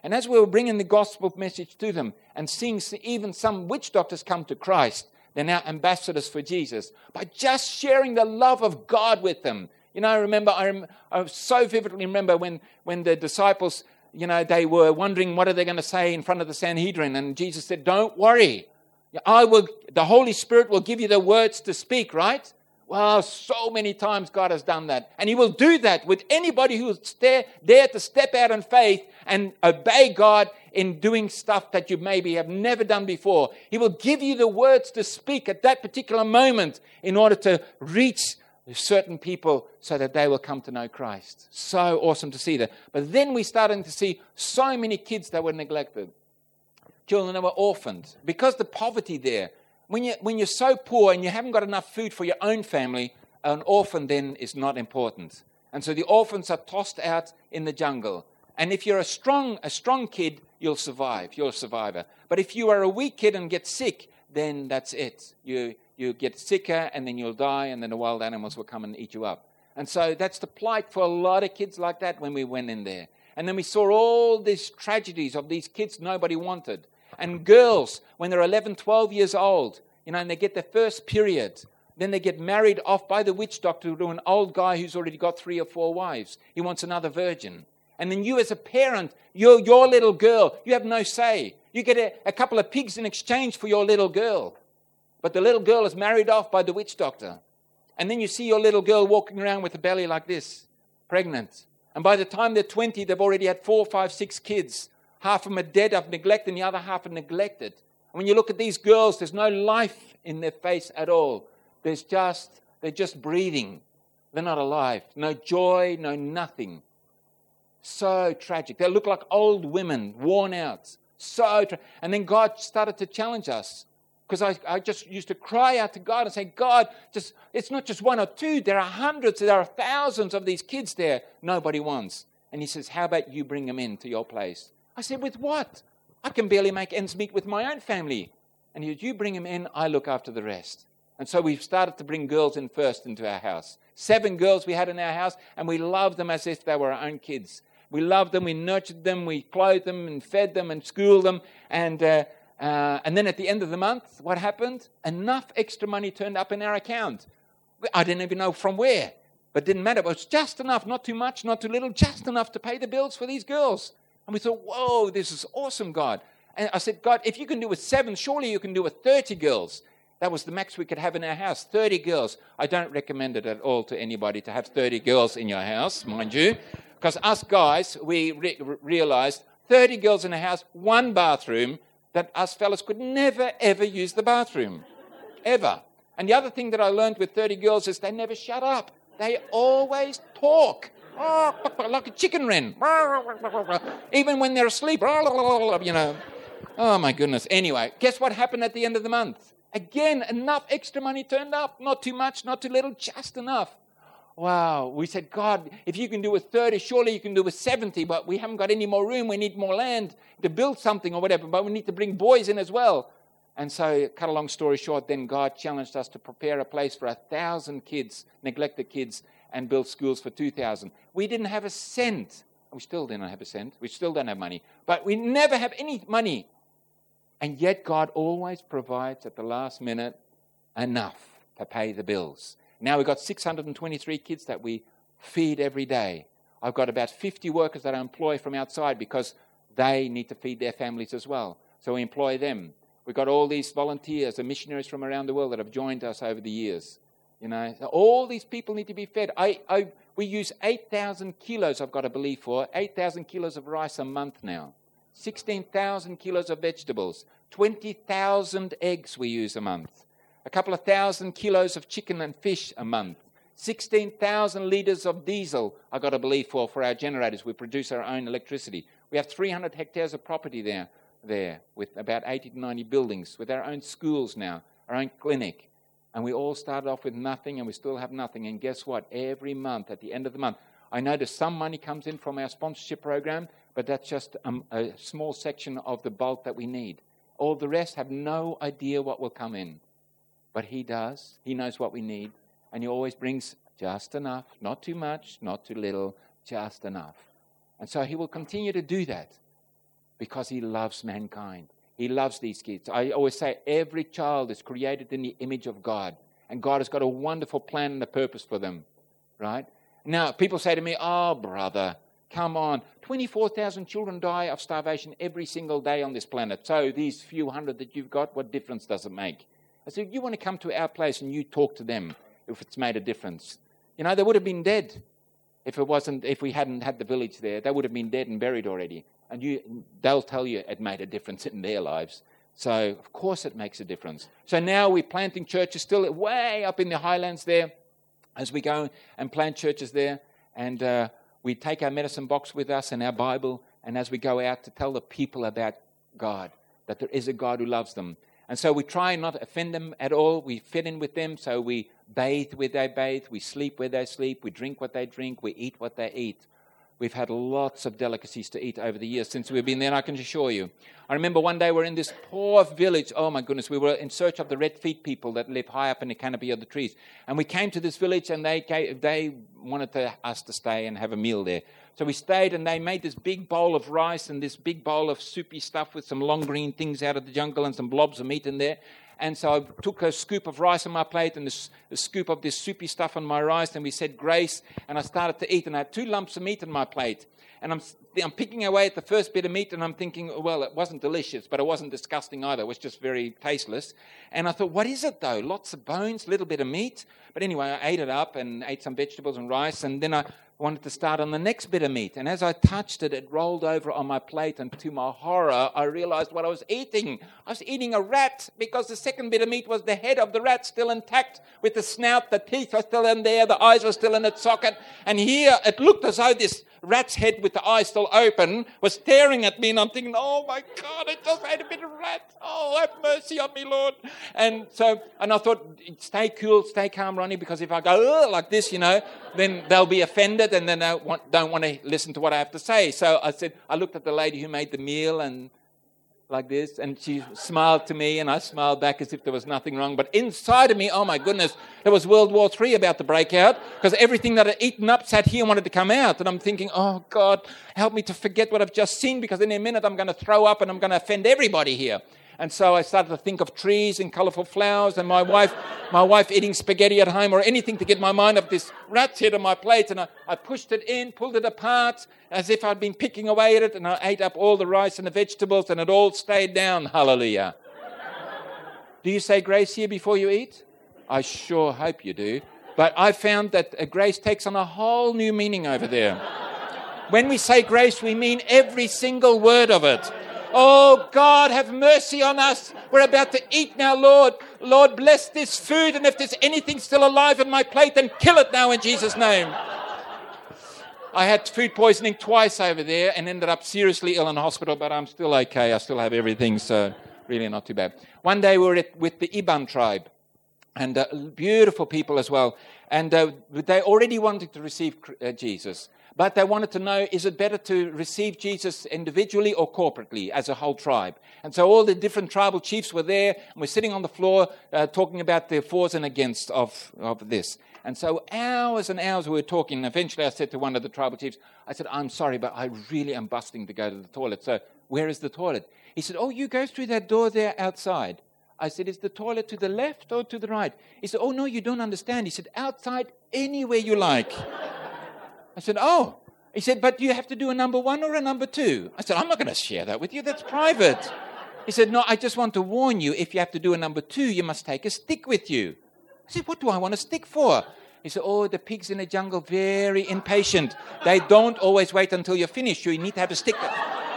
And as we were bringing the gospel message to them and seeing even some witch doctors come to Christ, they're now ambassadors for Jesus, by just sharing the love of God with them. You know, I remember, I, rem- I so vividly remember when, when the disciples, you know, they were wondering what are they going to say in front of the Sanhedrin. And Jesus said, don't worry. I will, the Holy Spirit will give you the words to speak, right? Well, so many times God has done that. And He will do that with anybody who is dare, dare to step out in faith and obey God in doing stuff that you maybe have never done before. He will give you the words to speak at that particular moment in order to reach certain people so that they will come to know Christ. So awesome to see that. But then we started to see so many kids that were neglected. Children that were orphaned. Because the poverty there, when, you, when you're so poor and you haven't got enough food for your own family, an orphan then is not important. And so the orphans are tossed out in the jungle. And if you're a strong, a strong kid, you'll survive. You're a survivor. But if you are a weak kid and get sick, then that's it. You you get sicker and then you'll die, and then the wild animals will come and eat you up. And so that's the plight for a lot of kids like that when we went in there. And then we saw all these tragedies of these kids nobody wanted. And girls, when they're eleven, twelve years old, you know, and they get their first period, then they get married off by the witch doctor to an old guy who's already got three or four wives. He wants another virgin. And then you as a parent, your your little girl, you have no say. You get a, a couple of pigs in exchange for your little girl. But the little girl is married off by the witch doctor. And then you see your little girl walking around with a belly like this, pregnant. And by the time they're twenty, they've already had four, five, six kids. Half of them are dead of neglect and the other half are neglected. And when you look at these girls, there's no life in their face at all. There's just, they're just breathing. They're not alive. No joy, no nothing. So tragic. They look like old women, worn out. So tra- And then God started to challenge us. Because I, I just used to cry out to God and say, God, just it's not just one or two. There are hundreds, there are thousands of these kids there nobody wants. And He says, how about you bring them into your place? I said, with what? I can barely make ends meet with my own family. And He said, you bring them in, I look after the rest. And so we've started to bring girls in first into our house. Seven girls we had in our house, and we loved them as if they were our own kids. We loved them, we nurtured them, we clothed them and fed them and schooled them. And uh, uh, and then at the end of the month, what happened? Enough extra money turned up in our account. I didn't even know from where, but it didn't matter. It was just enough, not too much, not too little, just enough to pay the bills for these girls. And we thought, whoa, this is awesome, God. And I said, God, if you can do with seven, surely you can do with thirty girls. That was the max we could have in our house, thirty girls. I don't recommend it at all to anybody to have thirty girls in your house, mind you. Because us guys, we re- realized thirty girls in a house, one bathroom, that us fellas could never, ever use the bathroom. Ever. And the other thing that I learned with thirty girls is they never shut up. They always talk. Oh, like a chicken wren. Even when they're asleep. You know. Oh, my goodness. Anyway, guess what happened at the end of the month? Again, enough extra money turned up. Not too much, not too little, just enough. Wow. We said, God, if you can do with thirty, surely you can do with seventy, but we haven't got any more room. We need more land to build something or whatever, but we need to bring boys in as well. And so, cut a long story short, then God challenged us to prepare a place for a thousand kids, neglected kids, and build schools for two thousand. We didn't have a cent. We still didn't have a cent. We still don't have money. But we never have any money. And yet God always provides at the last minute enough to pay the bills. Now we've got six hundred twenty-three kids that we feed every day. I've got about fifty workers that I employ from outside because they need to feed their families as well. So we employ them. We've got all these volunteers and missionaries from around the world that have joined us over the years. You know, all these people need to be fed. I, I, we use eight thousand kilos, I've got to believe for, eight thousand kilos of rice a month now. sixteen thousand kilos of vegetables. twenty thousand eggs we use a month. A couple of thousand kilos of chicken and fish a month. sixteen thousand litres of diesel, I've got to believe for, for our generators. We produce our own electricity. We have three hundred hectares of property there, there with about eighty to ninety buildings, with our own schools now, our own clinic. And we all started off with nothing, and we still have nothing. And guess what? Every month, at the end of the month, I notice some money comes in from our sponsorship program, but that's just um, a small section of the bulk that we need. All the rest have no idea what will come in. But He does. He knows what we need. And He always brings just enough, not too much, not too little, just enough. And so He will continue to do that. because he loves mankind. He loves these kids. I always say every child is created in the image of God. And God has got a wonderful plan and a purpose for them. Right? Now, people say to me, oh, brother, come on. twenty-four thousand children die of starvation every single day on this planet. So these few hundred that you've got, what difference does it make? I said, you want to come to our place and you talk to them if it's made a difference. You know, they would have been dead if it wasn't, if we hadn't had the village there. They would have been dead and buried already. And you, they'll tell you it made a difference in their lives. So, of course, it makes a difference. So now we're planting churches still way up in the highlands there as we go and plant churches there. And uh, we take our medicine box with us and our Bible. And as we go out to tell the people about God, that there is a God who loves them. And so we try not to offend them at all. We fit in with them. So we bathe where they bathe. We sleep where they sleep. We drink what they drink. We eat what they eat. We've had lots of delicacies to eat over the years since we've been there, and I can assure you. I remember one day we were in this poor village. Oh, my goodness. We were in search of the red feet people that live high up in the canopy of the trees. And we came to this village, and they gave, they wanted to, us to stay and have a meal there. So we stayed, and they made this big bowl of rice and this big bowl of soupy stuff with some long green things out of the jungle and some blobs of meat in there. And so I took a scoop of rice on my plate and this, a scoop of this soupy stuff on my rice, and we said grace, and I started to eat, and I had two lumps of meat on my plate. And I'm, I'm picking away at the first bit of meat, and I'm thinking, well, it wasn't delicious, but it wasn't disgusting either. It was just very tasteless. And I thought, what is it, though? Lots of bones, a little bit of meat. But anyway, I ate it up and ate some vegetables and rice, and then I wanted to start on the next bit of meat. And as I touched it, it rolled over on my plate, and to my horror, I realized what I was eating. I was eating a rat, because the second bit of meat was the head of the rat still intact, with the snout, the teeth were still in there, the eyes were still in its socket. And here it looked as though this rat's head with the eyes still open was staring at me, and I'm thinking, oh my God, I just ate a bit of rat. Oh, have mercy on me, Lord. And so, and I thought, stay cool, stay calm, Ronnie, because if I go like this, you know, then they'll be offended, and then they want, don't want to listen to what I have to say. So I said, I looked at the lady who made the meal, and like this, and she smiled to me, and I smiled back as if there was nothing wrong. But inside of me, oh my goodness, there was World War Three about to break out, because everything that I'd eaten up sat here and wanted to come out. And I'm thinking, oh God, help me to forget what I've just seen, because in a minute I'm going to throw up and I'm going to offend everybody here. And so I started to think of trees and colourful flowers, and my wife my wife eating spaghetti at home, or anything to get my mind off this rat's head on my plate. And I, I pushed it in, pulled it apart, as if I'd been picking away at it, and I ate up all the rice and the vegetables, and it all stayed down. Hallelujah. Do you say grace here before you eat? I sure hope you do. But I found that uh, grace takes on a whole new meaning over there. When we say grace, we mean every single word of it. Oh, God, have mercy on us. We're about to eat now, Lord. Lord, bless this food, and if there's anything still alive in my plate, then kill it now in Jesus' name. I had food poisoning twice over there and ended up seriously ill in hospital, but I'm still okay. I still have everything, so really not too bad. One day we were at, with the Iban tribe, and uh, beautiful people as well, and uh, they already wanted to receive uh, Jesus. But they wanted to know, is it better to receive Jesus individually or corporately as a whole tribe? And so all the different tribal chiefs were there, and we're sitting on the floor uh, talking about the fors and against of, of this. And so hours and hours we were talking, and eventually I said to one of the tribal chiefs, I said, I'm sorry, but I really am busting to go to the toilet. So where is the toilet? He said, oh, you go through that door there outside. I said, is the toilet to the left or to the right? He said, oh, no, you don't understand. He said, outside, anywhere you like. I said, oh. He said, but you have to do a number one or a number two. I said, I'm not going to share that with you. That's private. He said, no, I just want to warn you, if you have to do a number two, you must take a stick with you. I said, what do I want a stick for? He said, oh, the pigs in the jungle, very impatient. They don't always wait until you're finished. You need to have a stick.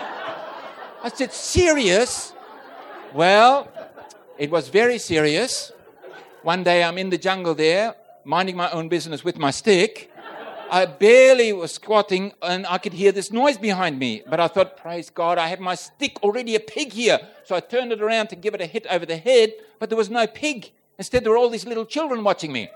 I said, serious? Well, it was very serious. One day I'm in the jungle there, minding my own business with my stick. I barely was squatting, and I could hear this noise behind me. But I thought, praise God, I have my stick, already a pig here. So I turned it around to give it a hit over the head, but there was no pig. Instead, there were all these little children watching me.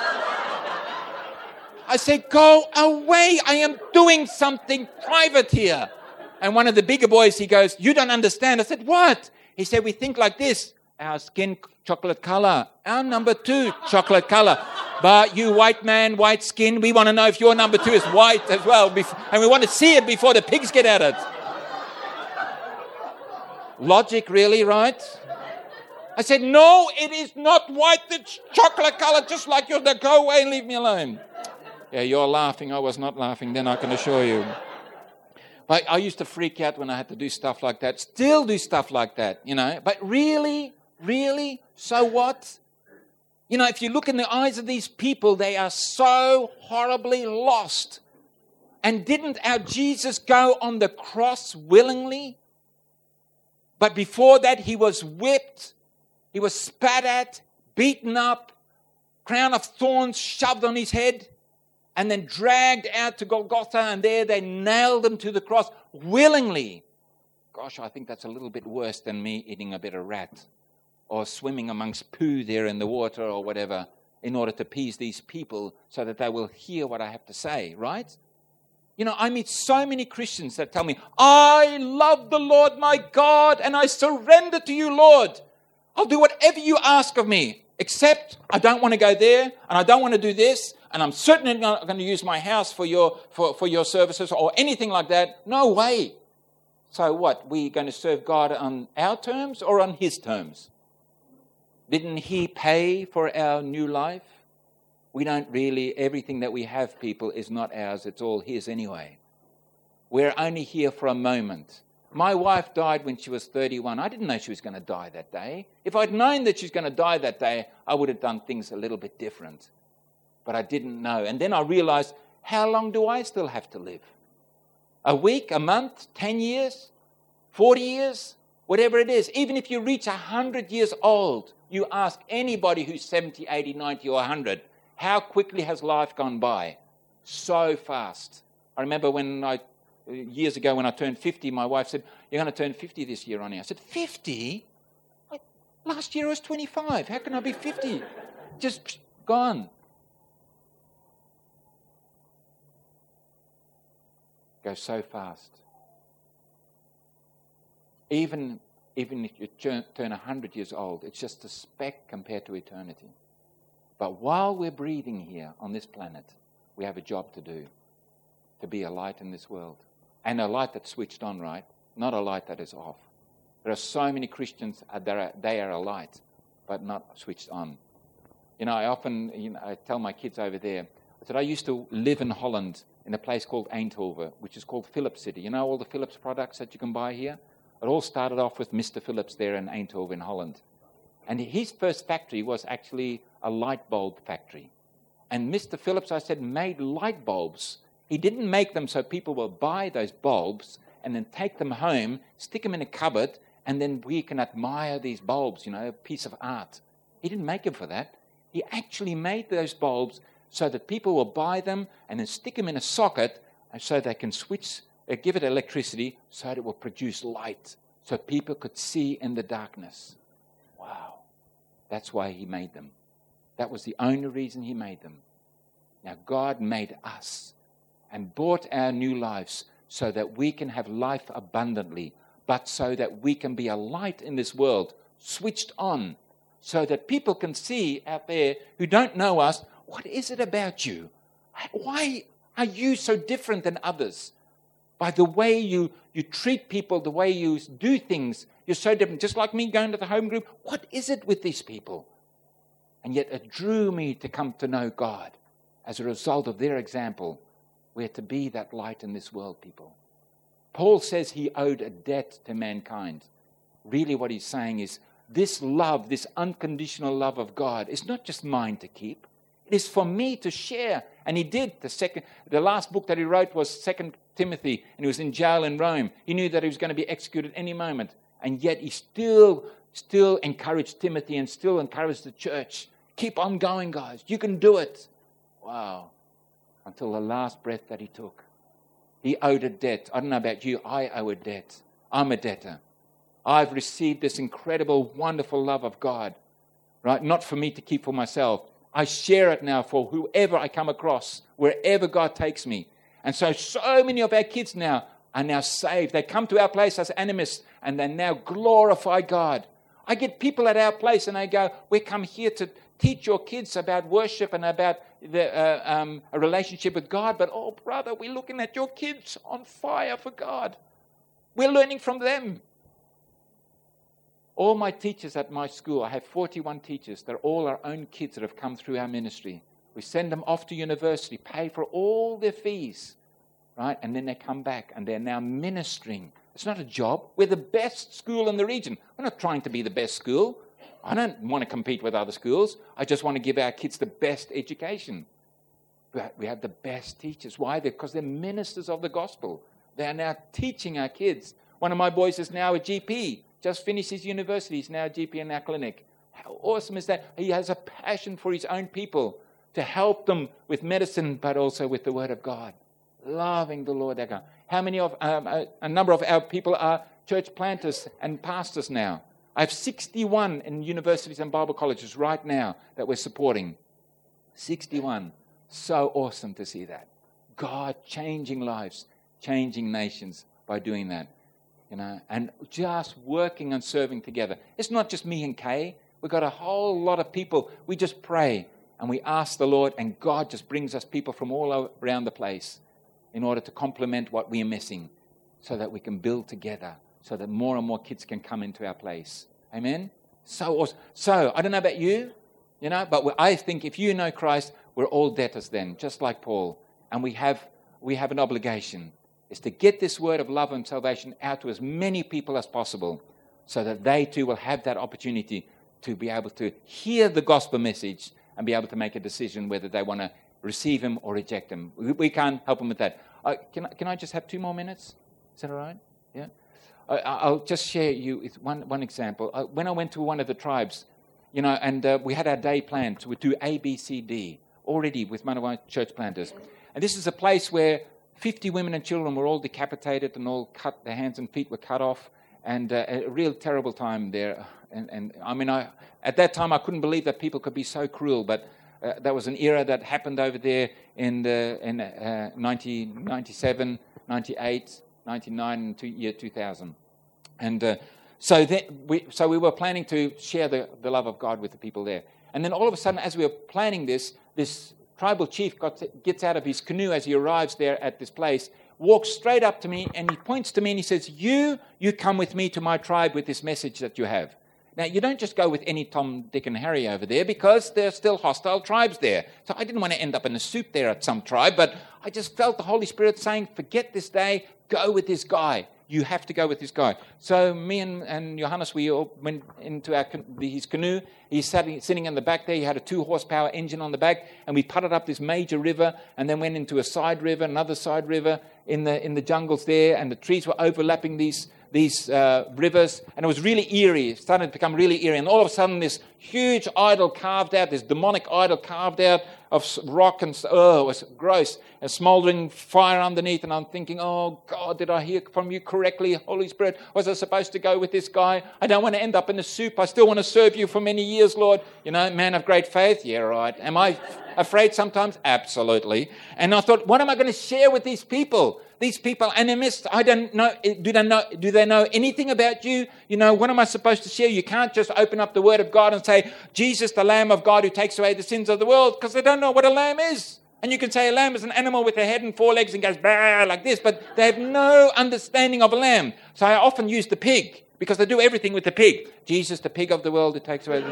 I said, go away. I am doing something private here. And one of the bigger boys, he goes, you don't understand. I said, what? He said, we think like this. Our skin, chocolate color. Our number two, chocolate color. But you white man, white skin, we want to know if your number two is white as well. And we want to see it before the pigs get at it. Logic, really, right? I said, no, it is not white. It's chocolate colour, just like yours. Now go away and leave me alone. Yeah, you're laughing. I was not laughing then, I can assure you. But I used to freak out when I had to do stuff like that. Still do stuff like that, you know. But really, really, so what? You know, if you look in the eyes of these people, they are so horribly lost. And didn't our Jesus go on the cross willingly? But before that, he was whipped. He was spat at, beaten up, crown of thorns shoved on his head, and then dragged out to Golgotha, and there they nailed him to the cross willingly. Gosh, I think that's a little bit worse than me eating a bit of rat or swimming amongst poo there in the water or whatever in order to appease these people so that they will hear what I have to say, right? You know, I meet so many Christians that tell me, I love the Lord my God and I surrender to you, Lord. I'll do whatever you ask of me, except I don't want to go there and I don't want to do this, and I'm certainly not going to use my house for your for, for your services or anything like that. No way. So what? We're going to serve God on our terms or on his terms? Didn't he pay for our new life? We don't really, everything that we have, people, is not ours. It's all his anyway. We're only here for a moment. My wife died when she was thirty-one. I didn't know she was going to die that day. If I'd known that she was going to die that day, I would have done things a little bit different. But I didn't know. And then I realized, how long do I still have to live? A week, a month, ten years, forty years, whatever it is. Even if you reach one hundred years old, you ask anybody who's seventy, eighty, ninety or one hundred, how quickly has life gone by? So fast. I remember when I... Years ago when I turned fifty, my wife said, you're going to turn fifty this year, Ronnie. I said, fifty? Last year I was twenty-five. How can I be fifty? Just psh, gone. Goes so fast. Even, even if you turn, turn one hundred years old, it's just a speck compared to eternity. But while we're breathing here on this planet, we have a job to do, to be a light in this world. And a light that's switched on, right? Not a light that is off. There are so many Christians that are, they are a light, but not switched on. You know, I often, you know, I tell my kids over there, I said, I used to live in Holland in a place called Eindhoven, which is called Philips City. You know all the Philips products that you can buy here? It all started off with Mister Philips there in Eindhoven in Holland. And his first factory was actually a light bulb factory. And Mister Philips, I said, made light bulbs. He didn't make them so people will buy those bulbs and then take them home, stick them in a cupboard, and then we can admire these bulbs, you know, a piece of art. He didn't make them for that. He actually made those bulbs so that people will buy them and then stick them in a socket so they can switch, uh, give it electricity so that it will produce light so people could see in the darkness. Wow. That's why he made them. That was the only reason he made them. Now, God made us and bought our new lives so that we can have life abundantly, but so that we can be a light in this world, switched on, so that people can see out there who don't know us, what is it about you? Why are you so different than others? By the way you, you treat people, the way you do things, you're so different. Just like me going to the home group, what is it with these people? And yet it drew me to come to know God as a result of their example. We're to be that light in this world, people. Paul says he owed a debt to mankind. Really what he's saying is this love, this unconditional love of God is not just mine to keep. It is for me to share. And he did. The second, the last book that he wrote was Second Timothy, and he was in jail in Rome. He knew that he was going to be executed any moment. And yet he still, still encouraged Timothy and still encouraged the church. Keep on going, guys. You can do it. Wow. Until the last breath that he took. He owed a debt. I don't know about you. I owe a debt. I'm a debtor. I've received this incredible, wonderful love of God. Right? Not for me to keep for myself. I share it now for whoever I come across, wherever God takes me. And so, so many of our kids now are now saved. They come to our place as animists and they now glorify God. I get people at our place and they go, we come here to teach your kids about worship and about the, uh, um, a relationship with God. But, oh, brother, we're looking at your kids on fire for God. We're learning from them. All my teachers at my school, I have forty-one teachers. They're all our own kids that have come through our ministry. We send them off to university, pay for all their fees, right? And then they come back and they're now ministering. It's not a job. We're the best school in the region. We're not trying to be the best school. I don't want to compete with other schools. I just want to give our kids the best education. But we have the best teachers. Why? Because they're ministers of the gospel. They are now teaching our kids. One of my boys is now a G P. Just finished his university. He's now a G P in our clinic. How awesome is that? He has a passion for his own people to help them with medicine, but also with the Word of God. Loving the Lord. How many of, um, a, a number of our people are church planters and pastors now. I have sixty-one in universities and Bible colleges right now that we're supporting. sixty-one. So awesome to see that. God changing lives, changing nations by doing that. You know, and just working and serving together. It's not just me and Kay. We've got a whole lot of people. We just pray and we ask the Lord, and God just brings us people from all around the place in order to complement what we are missing, so that we can build together, so that more and more kids can come into our place. Amen? So awesome. So, I don't know about you, you know, but I think if you know Christ, we're all debtors then, just like Paul. And we have we have an obligation, is to get this word of love and salvation out to as many people as possible, so that they too will have that opportunity to be able to hear the gospel message and be able to make a decision whether they want to receive him or reject him. We, we can't help them with that. Uh, can, can I just have two more minutes? Is that all right? Yeah. I, I'll just share you one, one example. Uh, when I went to one of the tribes, you know, and uh, we had our day planned to do A, B, C, D already with one of our church planters. And this is a place where fifty women and children were all decapitated and all cut, their hands and feet were cut off. And uh, a real terrible time there. And, and I mean, I, at that time, I couldn't believe that people could be so cruel. But uh, that was an era that happened over there in the in uh, nineteen ninety-seven, ninety-eight, ninety-nine, and two, year two thousand. And uh, so then we so we were planning to share the, the love of God with the people there. And then all of a sudden, as we were planning this, this tribal chief got to, gets out of his canoe as he arrives there at this place, walks straight up to me, and he points to me and he says, you, you come with me to my tribe with this message that you have. Now, you don't just go with any Tom, Dick, and Harry over there, because there are still hostile tribes there. So I didn't want to end up in a soup there at some tribe, but I just felt the Holy Spirit saying, forget this day, go with this guy. You have to go with this guy. So me and, and Johannes, we all went into our, his canoe. He's sitting, sitting in the back there. He had a two-horsepower engine on the back, and we putted up this major river and then went into a side river, another side river in the in the jungles there, and the trees were overlapping these these uh, rivers, and it was really eerie. It started to become really eerie, and all of a sudden this huge idol carved out, this demonic idol carved out of rock, and oh, it was gross, a smoldering fire underneath, and I'm thinking, oh God, did I hear from you correctly, Holy Spirit? Was I supposed to go with this guy? I don't want to end up in the soup. I still want to serve you for many years, Lord. You know, man of great faith. Yeah, right. Am I afraid sometimes? Absolutely. And I thought, what am I going to share with these people? These people, animists, I don't know, do they know, do they know anything about you? You know, what am I supposed to share? You can't just open up the Word of God and say, Jesus, the Lamb of God who takes away the sins of the world, because they don't know what a lamb is. And you can say a lamb is an animal with a head and four legs and goes bah, like this, but they have no understanding of a lamb. So I often use the pig, because they do everything with the pig. Jesus, the pig of the world who takes away the...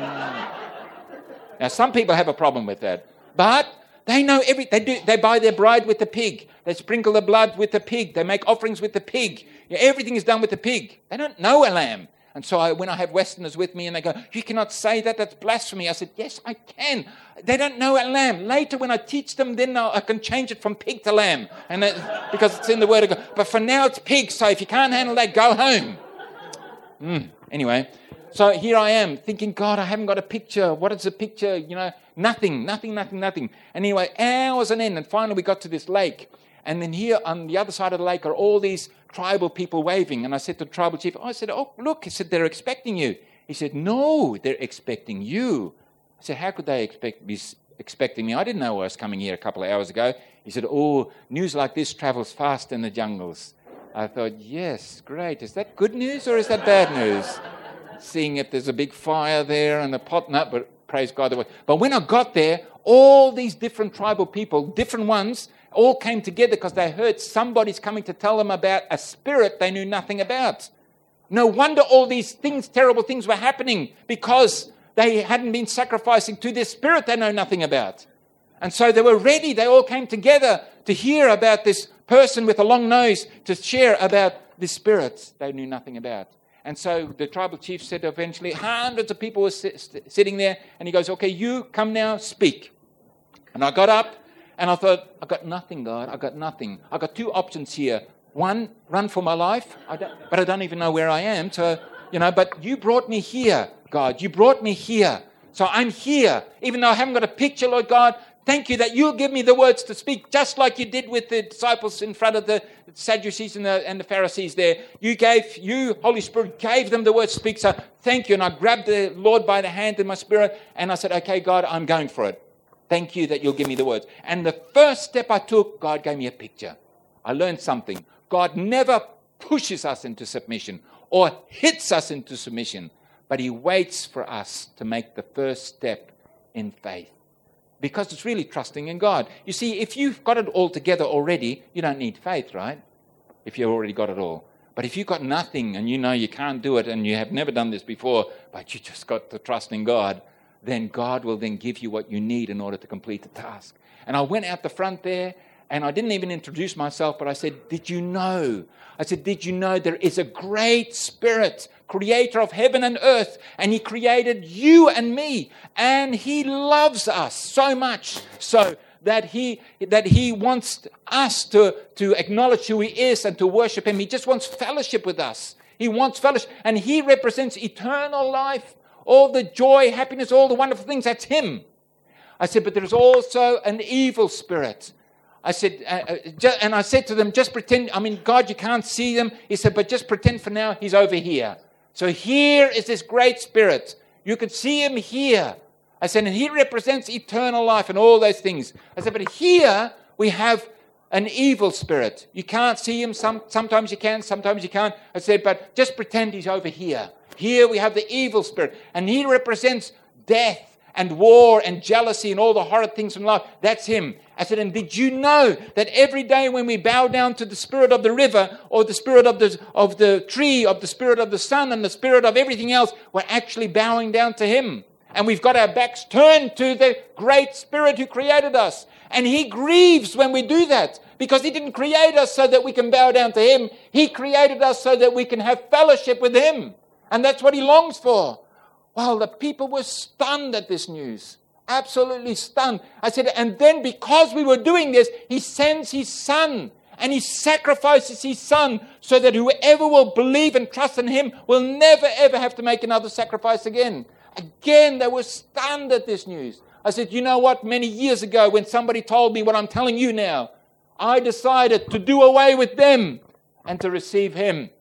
Now, some people have a problem with that, but they know every. They do. They buy their bride with the pig. They sprinkle the blood with the pig. They make offerings with the pig. Yeah, everything is done with the pig. They don't know a lamb. And so I, when I have Westerners with me and they go, you cannot say that, that's blasphemy. I said, yes, I can. They don't know a lamb. Later when I teach them, then I can change it from pig to lamb, and that, because it's in the Word of God. But for now it's pig, so if you can't handle that, go home. Mm. Anyway, so here I am thinking, God, I haven't got a picture. What is a picture? You know, nothing, nothing, nothing, nothing. Anyway, hours on end, and finally we got to this lake. And then here on the other side of the lake are all these tribal people waving. And I said to the tribal chief, oh, I said, oh, look, he said, they're expecting you. He said, no, they're expecting you. I said, how could they expect be expecting me? I didn't know I was coming here a couple of hours ago. He said, oh, news like this travels fast in the jungles. I thought, yes, great. Is that good news or is that bad news? Seeing if there's a big fire there and a pot, no, but praise God. There was. But when I got there, all these different tribal people, different ones, all came together because they heard somebody's coming to tell them about a spirit they knew nothing about. No wonder all these things, terrible things were happening, because they hadn't been sacrificing to their spirit they know nothing about. And so they were ready. They all came together to hear about this person with a long nose, to share about the spirits they knew nothing about. And so the tribal chief said eventually, hundreds of people were sit- sitting there, and he goes, okay, you come now, speak. And I got up, and I thought, I got nothing, God. I got nothing. I got two options here. One, run for my life, I don't, but I don't even know where I am. So, you know, but you brought me here, God. You brought me here. So I'm here. Even though I haven't got a picture, Lord God, thank you that you'll give me the words to speak, just like you did with the disciples in front of the Sadducees and the, and the Pharisees there. You gave, you, Holy Spirit, gave them the words to speak. So thank you. And I grabbed the Lord by the hand in my spirit, and I said, okay, God, I'm going for it. Thank you that you'll give me the words. And the first step I took, God gave me a picture. I learned something. God never pushes us into submission or hits us into submission, but he waits for us to make the first step in faith, because it's really trusting in God. You see, if you've got it all together already, you don't need faith, right? If you've already got it all. But if you've got nothing and you know you can't do it and you have never done this before, but you just got to trust in God, then God will then give you what you need in order to complete the task. And I went out the front there, and I didn't even introduce myself, but I said, did you know? I said, did you know there is a great spirit, creator of heaven and earth, and he created you and me, and he loves us so much so that he that he wants us to, to acknowledge who he is and to worship him. He just wants fellowship with us. He wants fellowship, and he represents eternal life, all the joy, happiness, all the wonderful things. That's him. I said, but there's also an evil spirit. I said, uh, uh, and I said to them, just pretend, I mean, God, you can't see them. He said, but just pretend for now he's over here. So here is this great spirit. You could see him here. I said, and he represents eternal life and all those things. I said, but here we have an evil spirit. You can't see him. Some, sometimes you can, sometimes you can't. I said, but just pretend he's over here. Here we have the evil spirit, and he represents death and war and jealousy and all the horrid things from life. That's him. I said, and did you know that every day when we bow down to the spirit of the river or the spirit of the, of the tree, of the spirit of the sun and the spirit of everything else, we're actually bowing down to him. And we've got our backs turned to the great spirit who created us. And he grieves when we do that, because he didn't create us so that we can bow down to him. He created us so that we can have fellowship with him. And that's what he longs for. Well, the people were stunned at this news. Absolutely stunned. I said, and then because we were doing this, he sends his son and he sacrifices his son so that whoever will believe and trust in him will never, ever have to make another sacrifice again. Again, they were stunned at this news. I said, you know what? Many years ago, when somebody told me what I'm telling you now, I decided to do away with them and to receive him.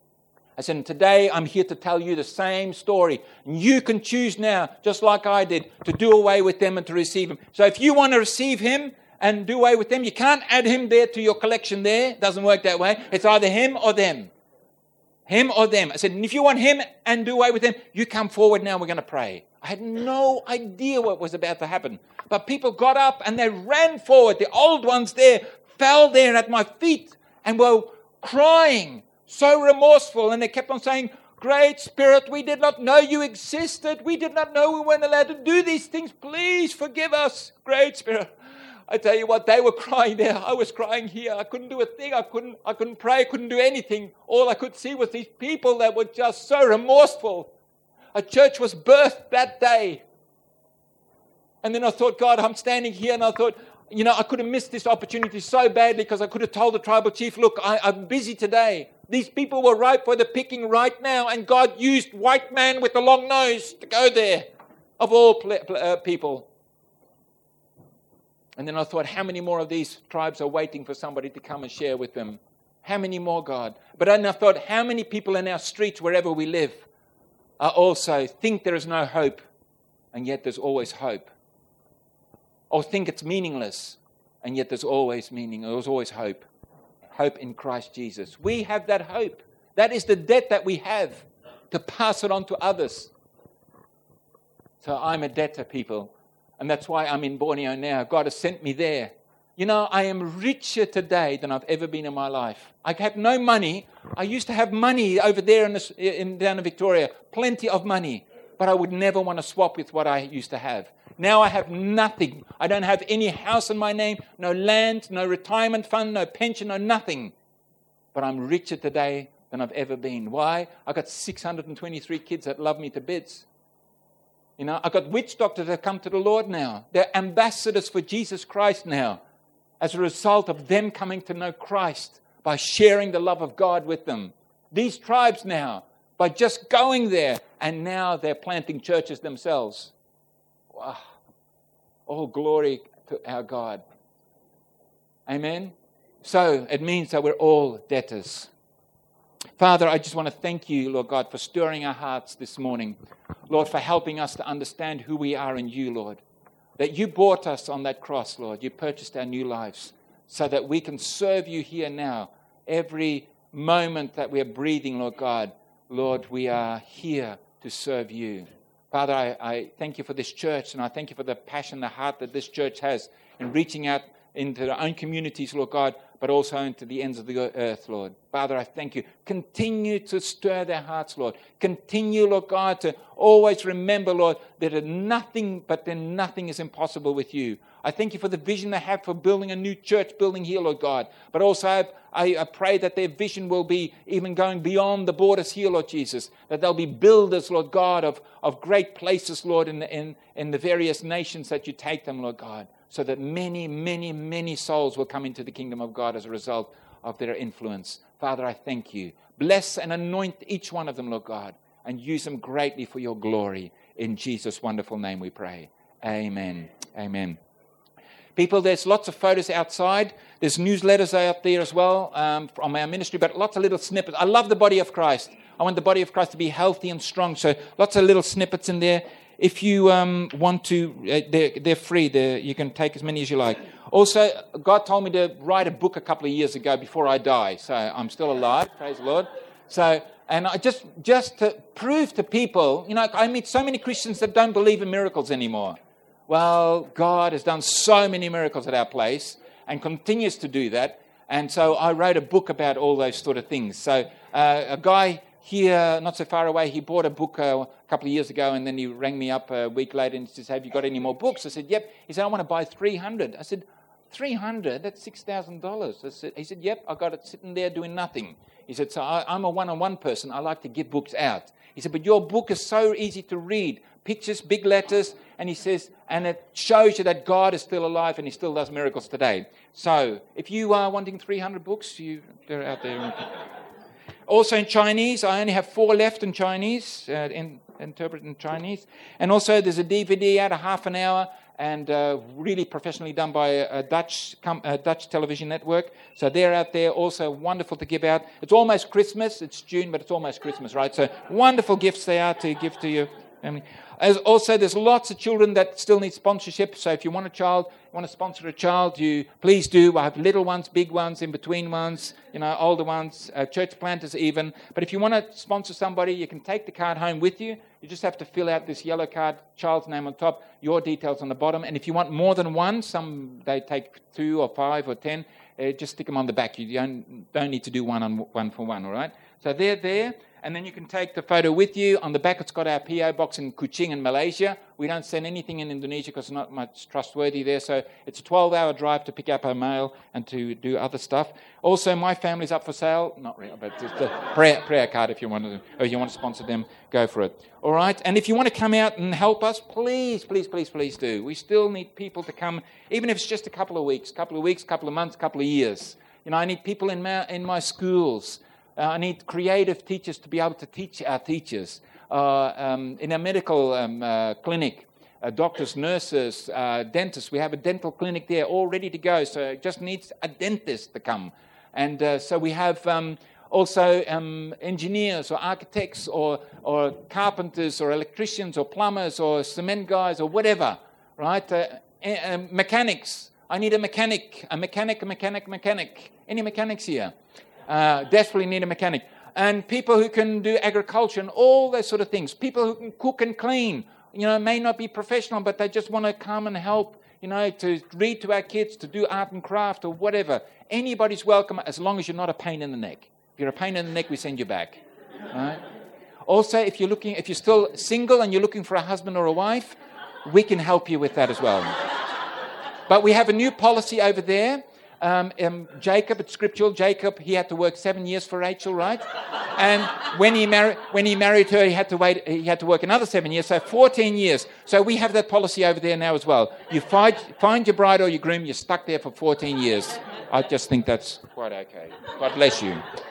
I said, and today I'm here to tell you the same story. And you can choose now, just like I did, to do away with them and to receive him. So if you want to receive him and do away with them, you can't add him there to your collection there. It doesn't work that way. It's either him or them. Him or them. I said, and if you want him and do away with them, you come forward now, we're going to pray. I had no idea what was about to happen. But people got up and they ran forward. The old ones there fell there at my feet and were crying. So remorseful, and they kept on saying, Great Spirit, we did not know you existed. We did not know we weren't allowed to do these things. Please forgive us, Great Spirit. I tell you what, they were crying there. I was crying here. I couldn't do a thing. I couldn't, I couldn't pray. I couldn't do anything. All I could see was these people that were just so remorseful. A church was birthed that day. And then I thought, God, I'm standing here, and I thought, you know, I could have missed this opportunity so badly, because I could have told the tribal chief, look, I, I'm busy today. These people were ripe for the picking right now, and God used white man with a long nose to go there, of all ple- uh, people. And then I thought, how many more of these tribes are waiting for somebody to come and share with them? How many more, God? But then I thought, how many people in our streets, wherever we live, are also think there is no hope, and yet there's always hope. Or think it's meaningless, and yet there's always meaning, there's always hope. Hope in Christ Jesus. We have that hope. That is the debt that we have, to pass it on to others. So I'm a debtor, people. And that's why I'm in Borneo now. God has sent me there You know, I am richer today than I've ever been in my life. I have no money. I used to have money over there in, this, in down in Victoria, plenty of money, but I would never want to swap with what I used to have. Now I have nothing. I don't have any house in my name, no land, no retirement fund, no pension, no nothing. But I'm richer today than I've ever been. Why? I've got six hundred twenty-three kids that love me to bits. You know, I've got witch doctors that have come to the Lord now. They're ambassadors for Jesus Christ now, as a result of them coming to know Christ by sharing the love of God with them. These tribes now, by just going there, and now they're planting churches themselves. Wow. All glory to our God. Amen? So, it means that we're all debtors. Father, I just want to thank you, Lord God, for stirring our hearts this morning. Lord, for helping us to understand who we are in you, Lord. That you bought us on that cross, Lord. You purchased our new lives so that we can serve you here now. Every moment that we are breathing, Lord God, Lord, we are here to serve you. Father, I, I thank you for this church, and I thank you for the passion, the heart that this church has in reaching out into their own communities, Lord God, but also into the ends of the earth, Lord. Father, I thank you. Continue to stir their hearts, Lord. Continue, Lord God, to always remember, Lord, that nothing, but then nothing is impossible with you. I thank you for the vision they have for building a new church building here, Lord God. But also I, I, I pray that their vision will be even going beyond the borders here, Lord Jesus. That they'll be builders, Lord God, of, of great places, Lord, in the, in, in the various nations that you take them, Lord God. So that many, many, many souls will come into the kingdom of God as a result of their influence. Father, I thank you. Bless and anoint each one of them, Lord God, and use them greatly for your glory. In Jesus' wonderful name we pray. Amen. Amen. People, there's lots of photos outside. There's newsletters out there as well um, from our ministry, but lots of little snippets. I love the body of Christ. I want the body of Christ to be healthy and strong. So lots of little snippets in there. If you um, want to, uh, they're, they're free. They're, you can take as many as you like. Also, God told me to write a book a couple of years ago before I die. So I'm still alive, praise the Lord. So, and I just, just to prove to people, you know, I meet so many Christians that don't believe in miracles anymore. Well, God has done so many miracles at our place and continues to do that. And so I wrote a book about all those sort of things. So uh, a guy here, not so far away, he bought a book uh, a couple of years ago, and then he rang me up a week later and says, have you got any more books? I said, yep. He said, I want to buy three hundred. I said, three hundred? That's six thousand dollars. He said, yep, I got it sitting there doing nothing. He said, so I, I'm a one-on-one person. I like to give books out. He said, but your book is so easy to read. Pictures, big letters, and he says, and it shows you that God is still alive and he still does miracles today. So, if you are wanting three hundred books, you, they're out there. Also in Chinese, I only have four left in Chinese, uh, in, interpreted in Chinese. And also there's a D V D out, a half an hour, and uh, really professionally done by a, a Dutch com- a Dutch television network. So they're out there, also wonderful to give out. It's almost Christmas. It's June, but it's almost Christmas, right? So wonderful gifts they are to give to your family. As also, there's lots of children that still need sponsorship. So if you want a child, you want to sponsor a child, you please do. I have little ones, big ones, in between ones, you know, older ones, uh, church planters even. But if you want to sponsor somebody, you can take the card home with you. You just have to fill out this yellow card, child's name on top, your details on the bottom. And if you want more than one, some they take two or five or ten, uh, just stick them on the back. You don't, don't need to do one on one for one, all right? So they're there. And then you can take the photo with you. On the back, it's got our P O box in Kuching in Malaysia. We don't send anything in Indonesia because it's not much trustworthy there. So it's a twelve-hour drive to pick up our mail and to do other stuff. Also, my family's up for sale. Not really, but just a prayer, prayer card if you want to, or you want to sponsor them, go for it. All right? And if you want to come out and help us, please, please, please, please do. We still need people to come, even if it's just a couple of weeks, couple of weeks, couple of months, couple of years. You know, I need people in my, in my schools. Uh, I need creative teachers to be able to teach our teachers. Uh, um, in a medical um, uh, clinic, uh, doctors, nurses, uh, dentists, we have a dental clinic there all ready to go. So it just needs a dentist to come. And uh, so we have um, also um, engineers or architects or, or carpenters or electricians or plumbers or cement guys or whatever, right? Uh, uh, mechanics. I need a mechanic, a mechanic, a mechanic, mechanic. Any mechanics here? Uh, desperately need a mechanic. And people who can do agriculture and all those sort of things. People who can cook and clean. You know, may not be professional, but they just want to come and help you know, to read to our kids, to do art and craft or whatever. Anybody's welcome as long as you're not a pain in the neck. If you're a pain in the neck, we send you back. Right? Also, if you're looking, if you're still single and you're looking for a husband or a wife, we can help you with that as well. But we have a new policy over there. Um, um, Jacob, it's scriptural. Jacob, he had to work seven years for Rachel, right? And when he married, when he married her, he had to wait. He had to work another seven years, so fourteen years. So we have that policy over there now as well. You find find your bride or your groom, you're stuck there for fourteen years. I just think that's quite okay. God bless you.